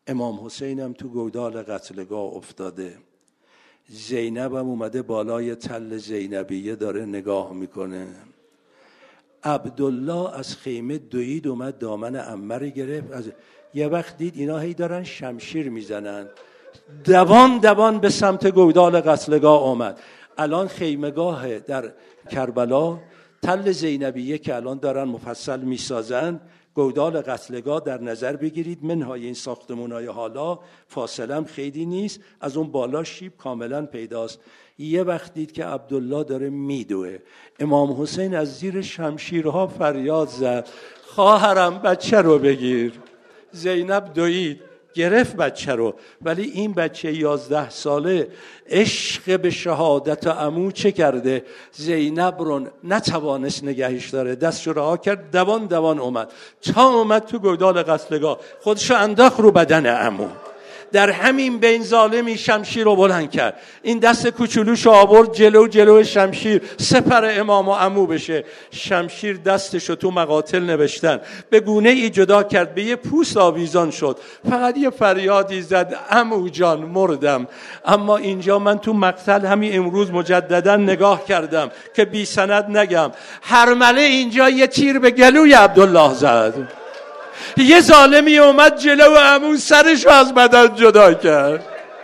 امام حسین هم تو گودال قتلگاه افتاده، زینب هم اومده بالای تل زینبیه داره نگاه میکنه. عبدالله از خیمه دوید اومد دامن عمه گرفت. از یه وقت دید اینا هی دارن شمشیر میزنن، دوان دوان به سمت گودال قتلگاه آمد. الان خیمگاه در کربلا، تل زینبیه که الان دارن مفصل میسازن، گودال قتلگاه در نظر بگیرید. منهای این ساختمونهای حالا فاصله هم خیلی نیست، از اون بالا شیب کاملا پیداست. یه وقت دید که عبدالله داره میدوه. امام حسین از زیر شمشیرها فریاد زد خواهرم بچه رو بگیر. زینب دوید گرفت بچه رو، ولی این بچه یازده ساله عشق به شهادت عمو چه کرده؟ زینب رو نتوانست نگهش داره، دستشو رها کرد، دوان دوان اومد تا اومد تو گودال قتلگاه، خودشو انداخت رو بدن عمو. در همین بین ظالمی شمشیر رو بلند کرد، این دست کوچولوش آورد جلو جلو شمشیر سپر امام و عمو بشه. شمشیر دستشو تو مقاتل نوشتن به گونه ای جدا کرد، به یه پوست آویزان شد. فقط یه فریادی زد عمو جان مردم. اما اینجا من تو مقتل همین امروز مجددا نگاه کردم که بی سند نگم، هرمله اینجا یه تیر به گلوی عبدالله زد. یه ظالمی اومد جلو عمو سرش از بدن جدا کرد.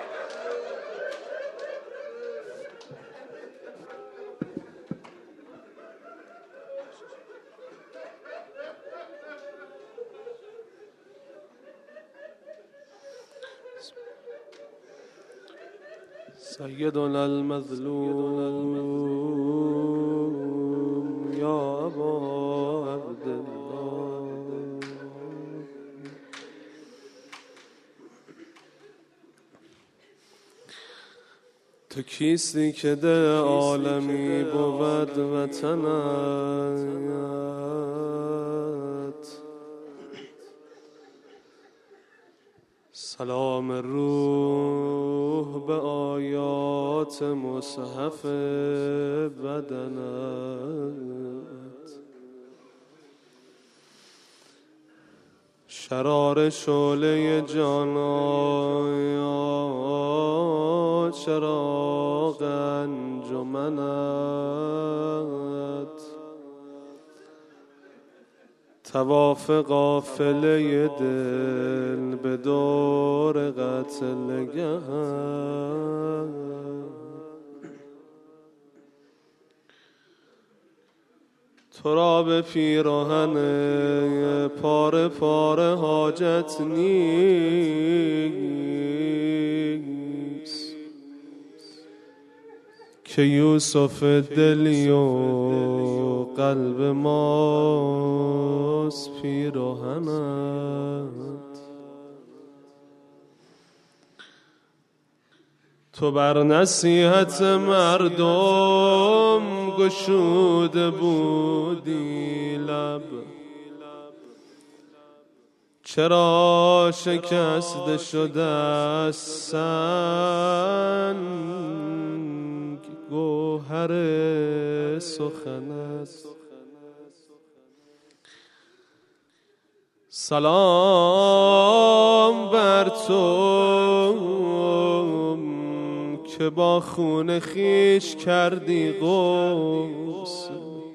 سیدنا المظلوم یا ابا عبدالله، تو کیستی که ده عالمی بود وطنت، سلام روح به آیات مصحف بدنت، شرار شعله جانا چراغ انجمنت، طواف قافله دل به دور قتلگه، تو را به پیراهن پاره پاره حاجت نیست، که یوسف دلی و قلب ماست پیراهنت. تو بر نصیحت مردم گشوده بودی لب، چرا شکسته شده از سنگ گوهر سخنت؟ سلام بر تو که با خون خیش کردی غسل،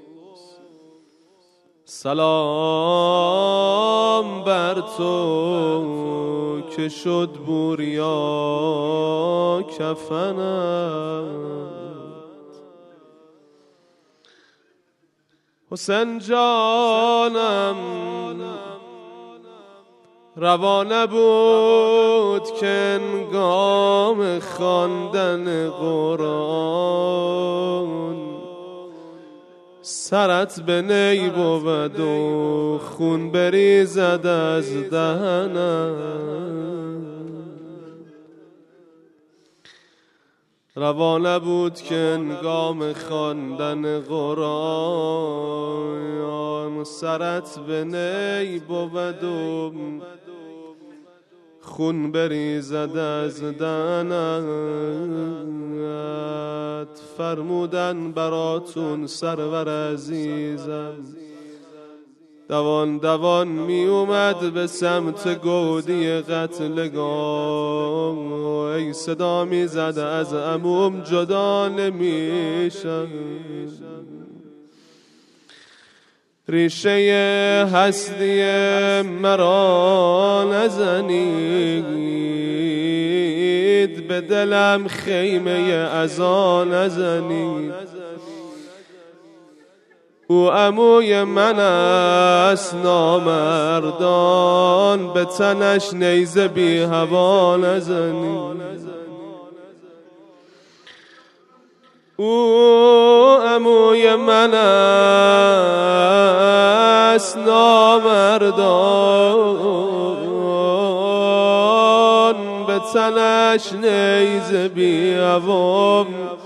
سلام بر تو که شد بوریا کفنت. حسین جانم روانه بود که انگام خواندن قرآن سرت به نی بود و خون بریزد از دهنت. روانه بود که انگام خواندن قرآن سرت به نی بود و خون بریزد از دهنت. فرمودن براتون سرور عزیزم دوان دوان می اومد به سمت گودی قتلگاه، ای صدا می زد از عموم جدا نمیشم. ریشه هستی مرا نزنید، به دلم خیمه عزا نزنید. او عموی من است نامردان، به تنش نیزه بی هوا نزنید. او عموی من است نامردان، به تنش نیزه بی هوا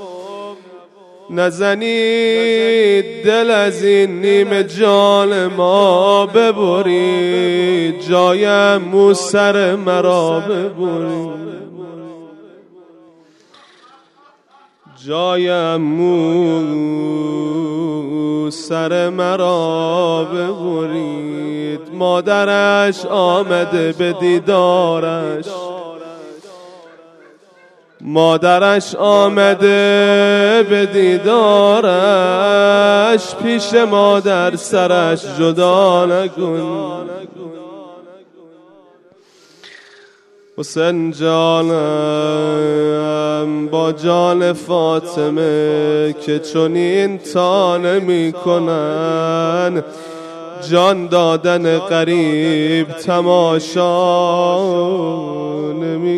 نزنید. دل از این نیمه جان ما ببرید، جایم مو سر مرا ببرید، جایم مو سر مرا ببرید. مادرش آمده به دیدارش، مادرش آمده به دیدارش، پیش مادر سرش جدا نکن. حسین جانم با جان فاطمه که چنین تا نمی کنن، جان دادن غریب تماشا نمی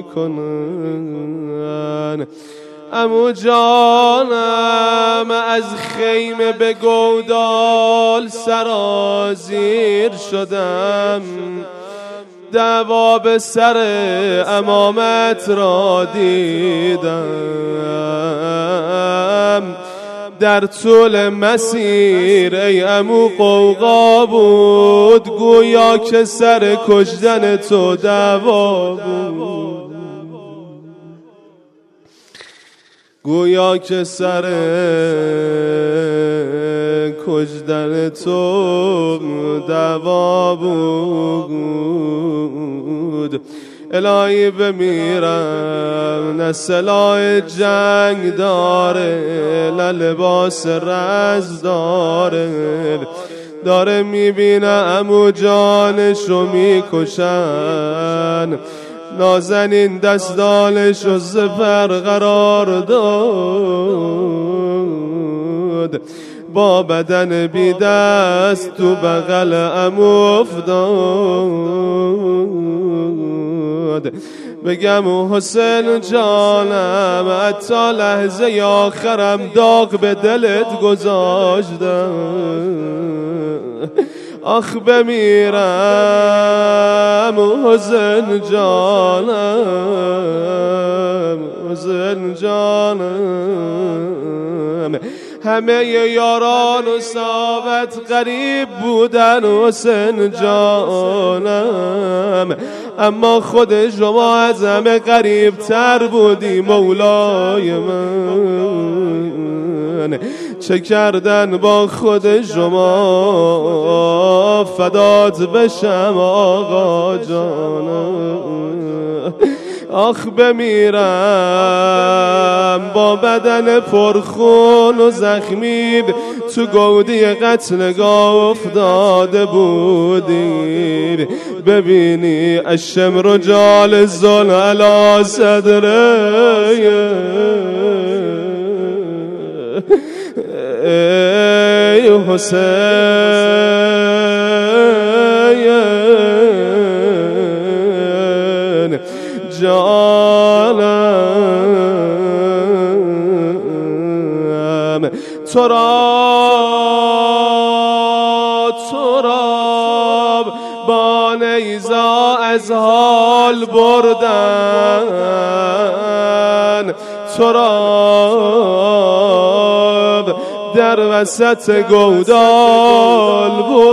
کنن. عمو جانم از خیمه به گودال سرازیر شدم، دعوا به سر امامت را دیدم. در طول مسیر ای عمو قوقا بود، گویا که سر کشتن تو دعوا بود، گویا که سر کشتن تو دعوا بود. الهی بمیرم نه سلاح جنگ داره، نه لباس رز داره، داره میبینه عمو جانشو میکشن. نازنین دستانشو زفر قرار داد، با بدن بی دست تو بغل عمو افتاد. بگم حسین جانم حتی لحظه آخرم داغ به دلت گذاشتم، آخ بمیرم حسین جانم، حسین جانم. همه یاران و صحابت غریب بودن حسین جانم، اما خود شما از همه غریب تر بودی مولای من. چه کردن با خود شما، فدات بشم آقا جانم. آخ بمیرم با بدن پرخون و زخمی، تو گودی قتلگاه افتاده بودی. ببینی اشم رجال زل علی صدره، ای حسین جانم. تو را تو را با نیزا از حال بردن، تو را در وسط گودال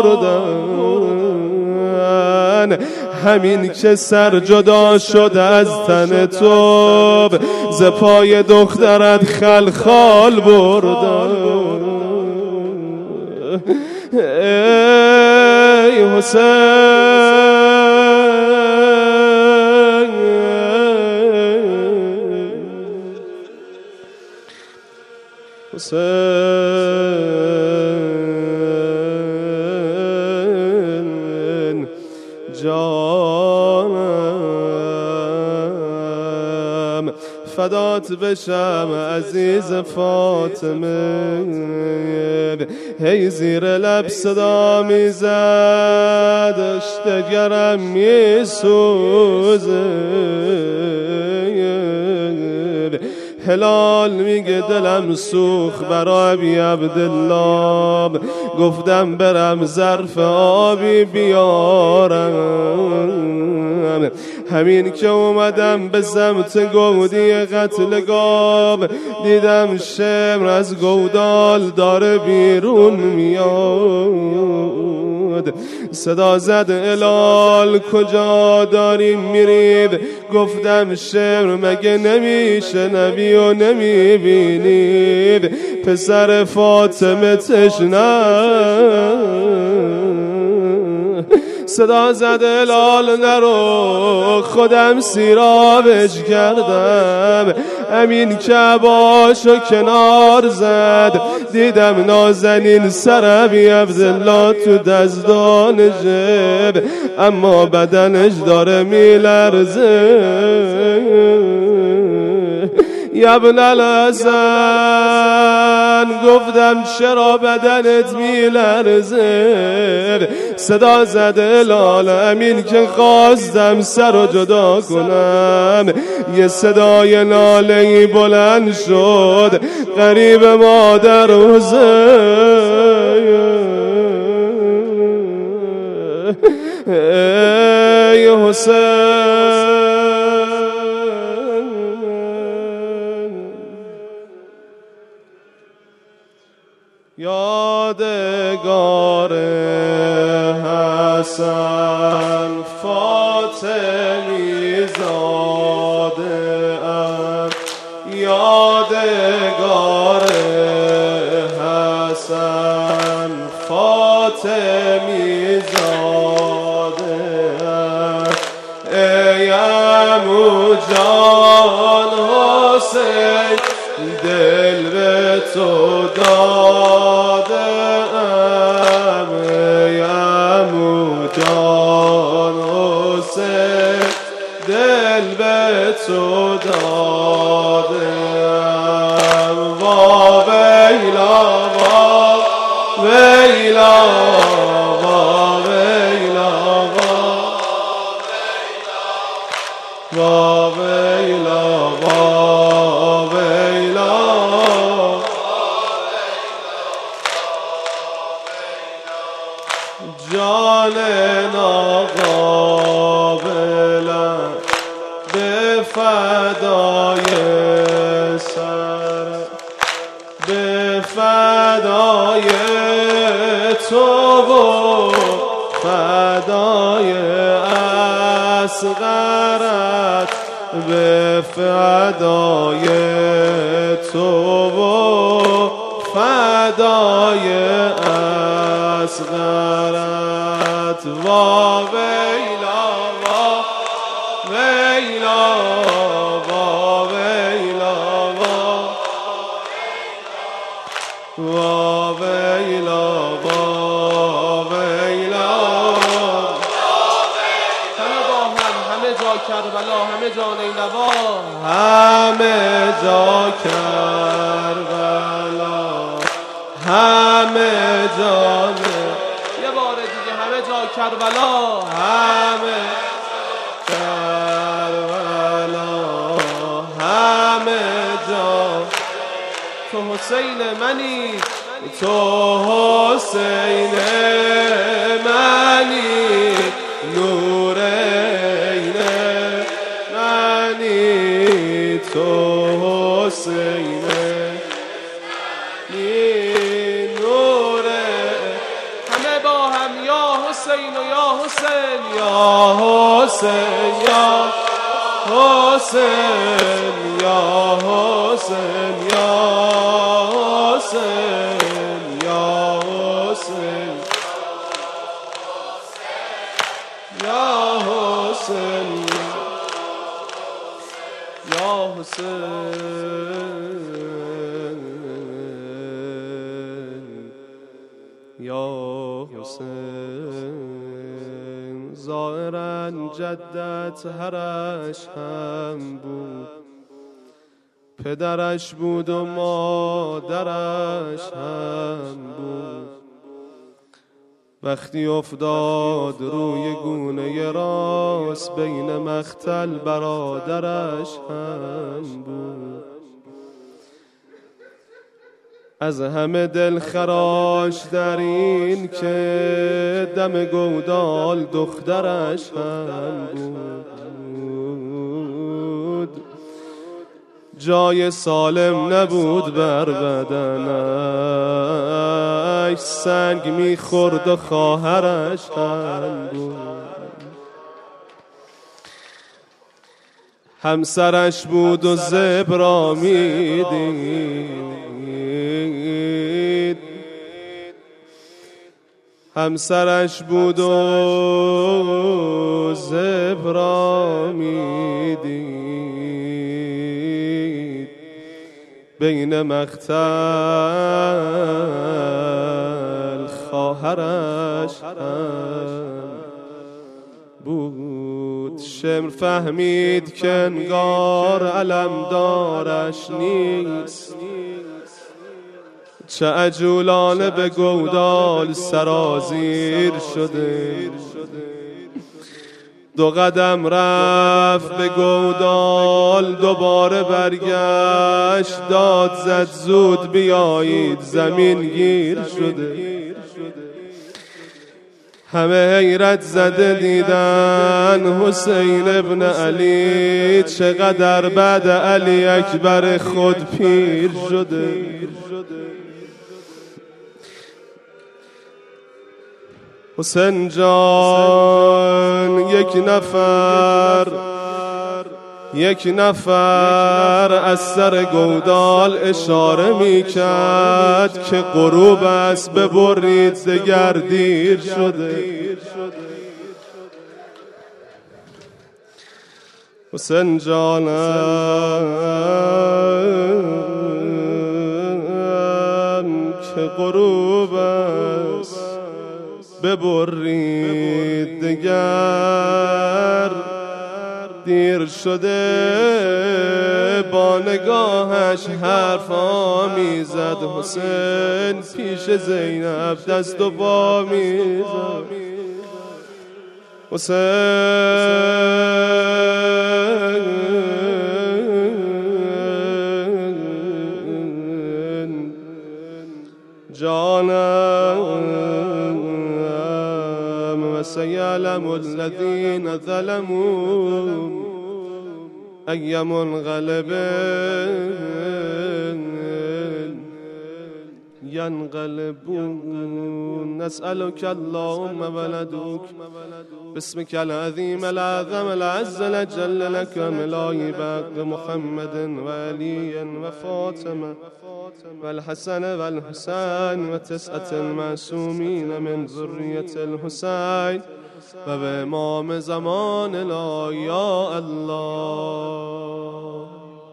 بردن. همین که سر جدا شد از تن تو، ز پای دخترت خلخال بردن. حسین جانم فدات بشم عزیز فاطمه هی زیر لب صدا میزد اشتگرم میسوزه هلال میگه دلم سوخ برای ابی عبدالله گفتم برم ظرف آبی بیارم همین که اومدم به سمت گودی قتلگاه دیدم شمر از گودال داره بیرون میاد صدا زد هلال کجا دارین میرید گفتم شمر مگه نمیشه نبی و نمیبینید پسر فاطمه تشنه صدا زد هلال نرو خودم سیرابش کردم امین کعباشو کنار زد دیدم نازنین سر ابی عبدالله تو دزدانشه اما بدنش داره میلرزه یا ابن الحسن گفتم چرا بدنت میلرزه صدا زد هلال امین که خواستم سر رو جدا کنم یه صدای ناله‌ای بلند شد قریب مادر حسین ای حسین یادگار حسن فاطمی زاده ام یادگار حسن فاطمی زاده ام ای عمو جان حسین دل به تو داده ام ای عمو جان حسین دل به تو داده ام وا ویلا وا ویلا وا ویلا وا ویلا وا جان ناقابلم به فدای سر به فدای تو و فدای اصغرت به فدای تو و فدای اصغرت وا ویلا وا ویلا وا ویلا وا ویلا وا ویلا همه با هم همه جا کربلا همه جا نینوا همه جا کربلا همه جانه یه بار دیگه همه جا کربلا همه کربلا همه جا تو حسین منی تو حسین منی نورین منی تو حسین حسین و یا حسین یا حسین یا حسین یا حسین یا حسین یا حسین حسین یا حسین. ظاهراً جدت هرش هم بود، پدرش بود و مادرش هم بود. وقتی افتاد روی گونه راست بین مقتل برادرش هم بود. از همه دل خراش در این که دم گودال دخترش هم بود. جای سالم نبود بر بدنش، سنگ میخورد و خواهرش هم بود. همسرش بود و زبرا میدید، همسرش بود و زبرا میدید. بین مقتل خواهرش هم بود. شمر فهمید که انگار علمدارش نیست، چه عجولانه به گودال سرازیر شده. دو قدم رفت به گودال، دوباره برگشت، داد زد زود بیایید زمین گیر شده. همه حیرت زده دیدن حسین ابن علی، چقدر بعد علی اکبر خود پیر شده. حسین جان یک نفر یک نفر از سر گودال اشاره می کرد که غروب است ببرید دگر دیر شده. حسین جانم که غروب است ببرید دگر دیر شده. با نگاهش حرفا میزد حسین، پیش زینب دست و پا میزد. حسین جانم و سیعلم الذین ظلموا ای منقلب ينقلبون. نسألك اللهم ولدك باسمك العظيم الأعظم العز الأجل لك ملاي بق محمد وعلي وفاطمة والحسن والحسين وتسعة المعصومين من ذرية الحسين و به امام زمان لا یا الله.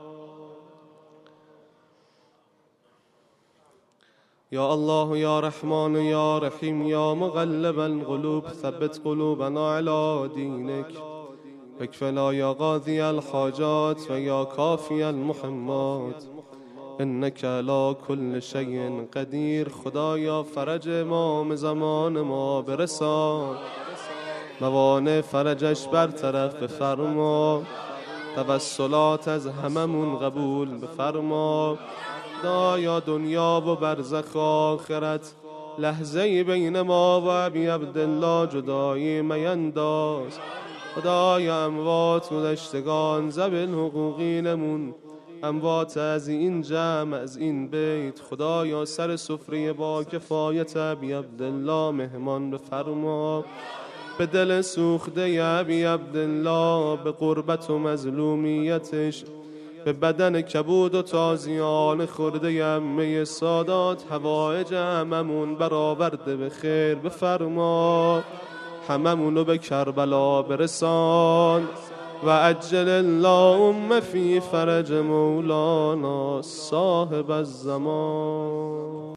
یا الله یا رحمان یا رحیم یا مقلب القلوب ثبت قلوبنا علی دینک اکفنا یا قاضی الحاجات و یا کافی المحمات انک علی کل شیء قدیر. خدایا فرج امام زمان ما برسان، موانع فرجش برطرف بفرما، توسلات از هممون قبول بفرما. خدایا دنیا و برزخ آخرت لحظه‌ای بین ما و ابی عبدالله جدایی مینداز. خدایا اموات گذشتگان ذوی حقوقینمون، اموات از این جمع از این بیت، خدایا سر سفره با کفایت ابی عبدالله مهمان بفرما. به دل سوخته ابی عبدالله، به قربت و مظلومیتش، به بدن کبود و تازیان خورده عمه سادات، حوائج هممون برآورده به خیر بفرما. هممونو به کربلا برسان. و عجل اللهم فی فرج مولانا صاحب الزمان.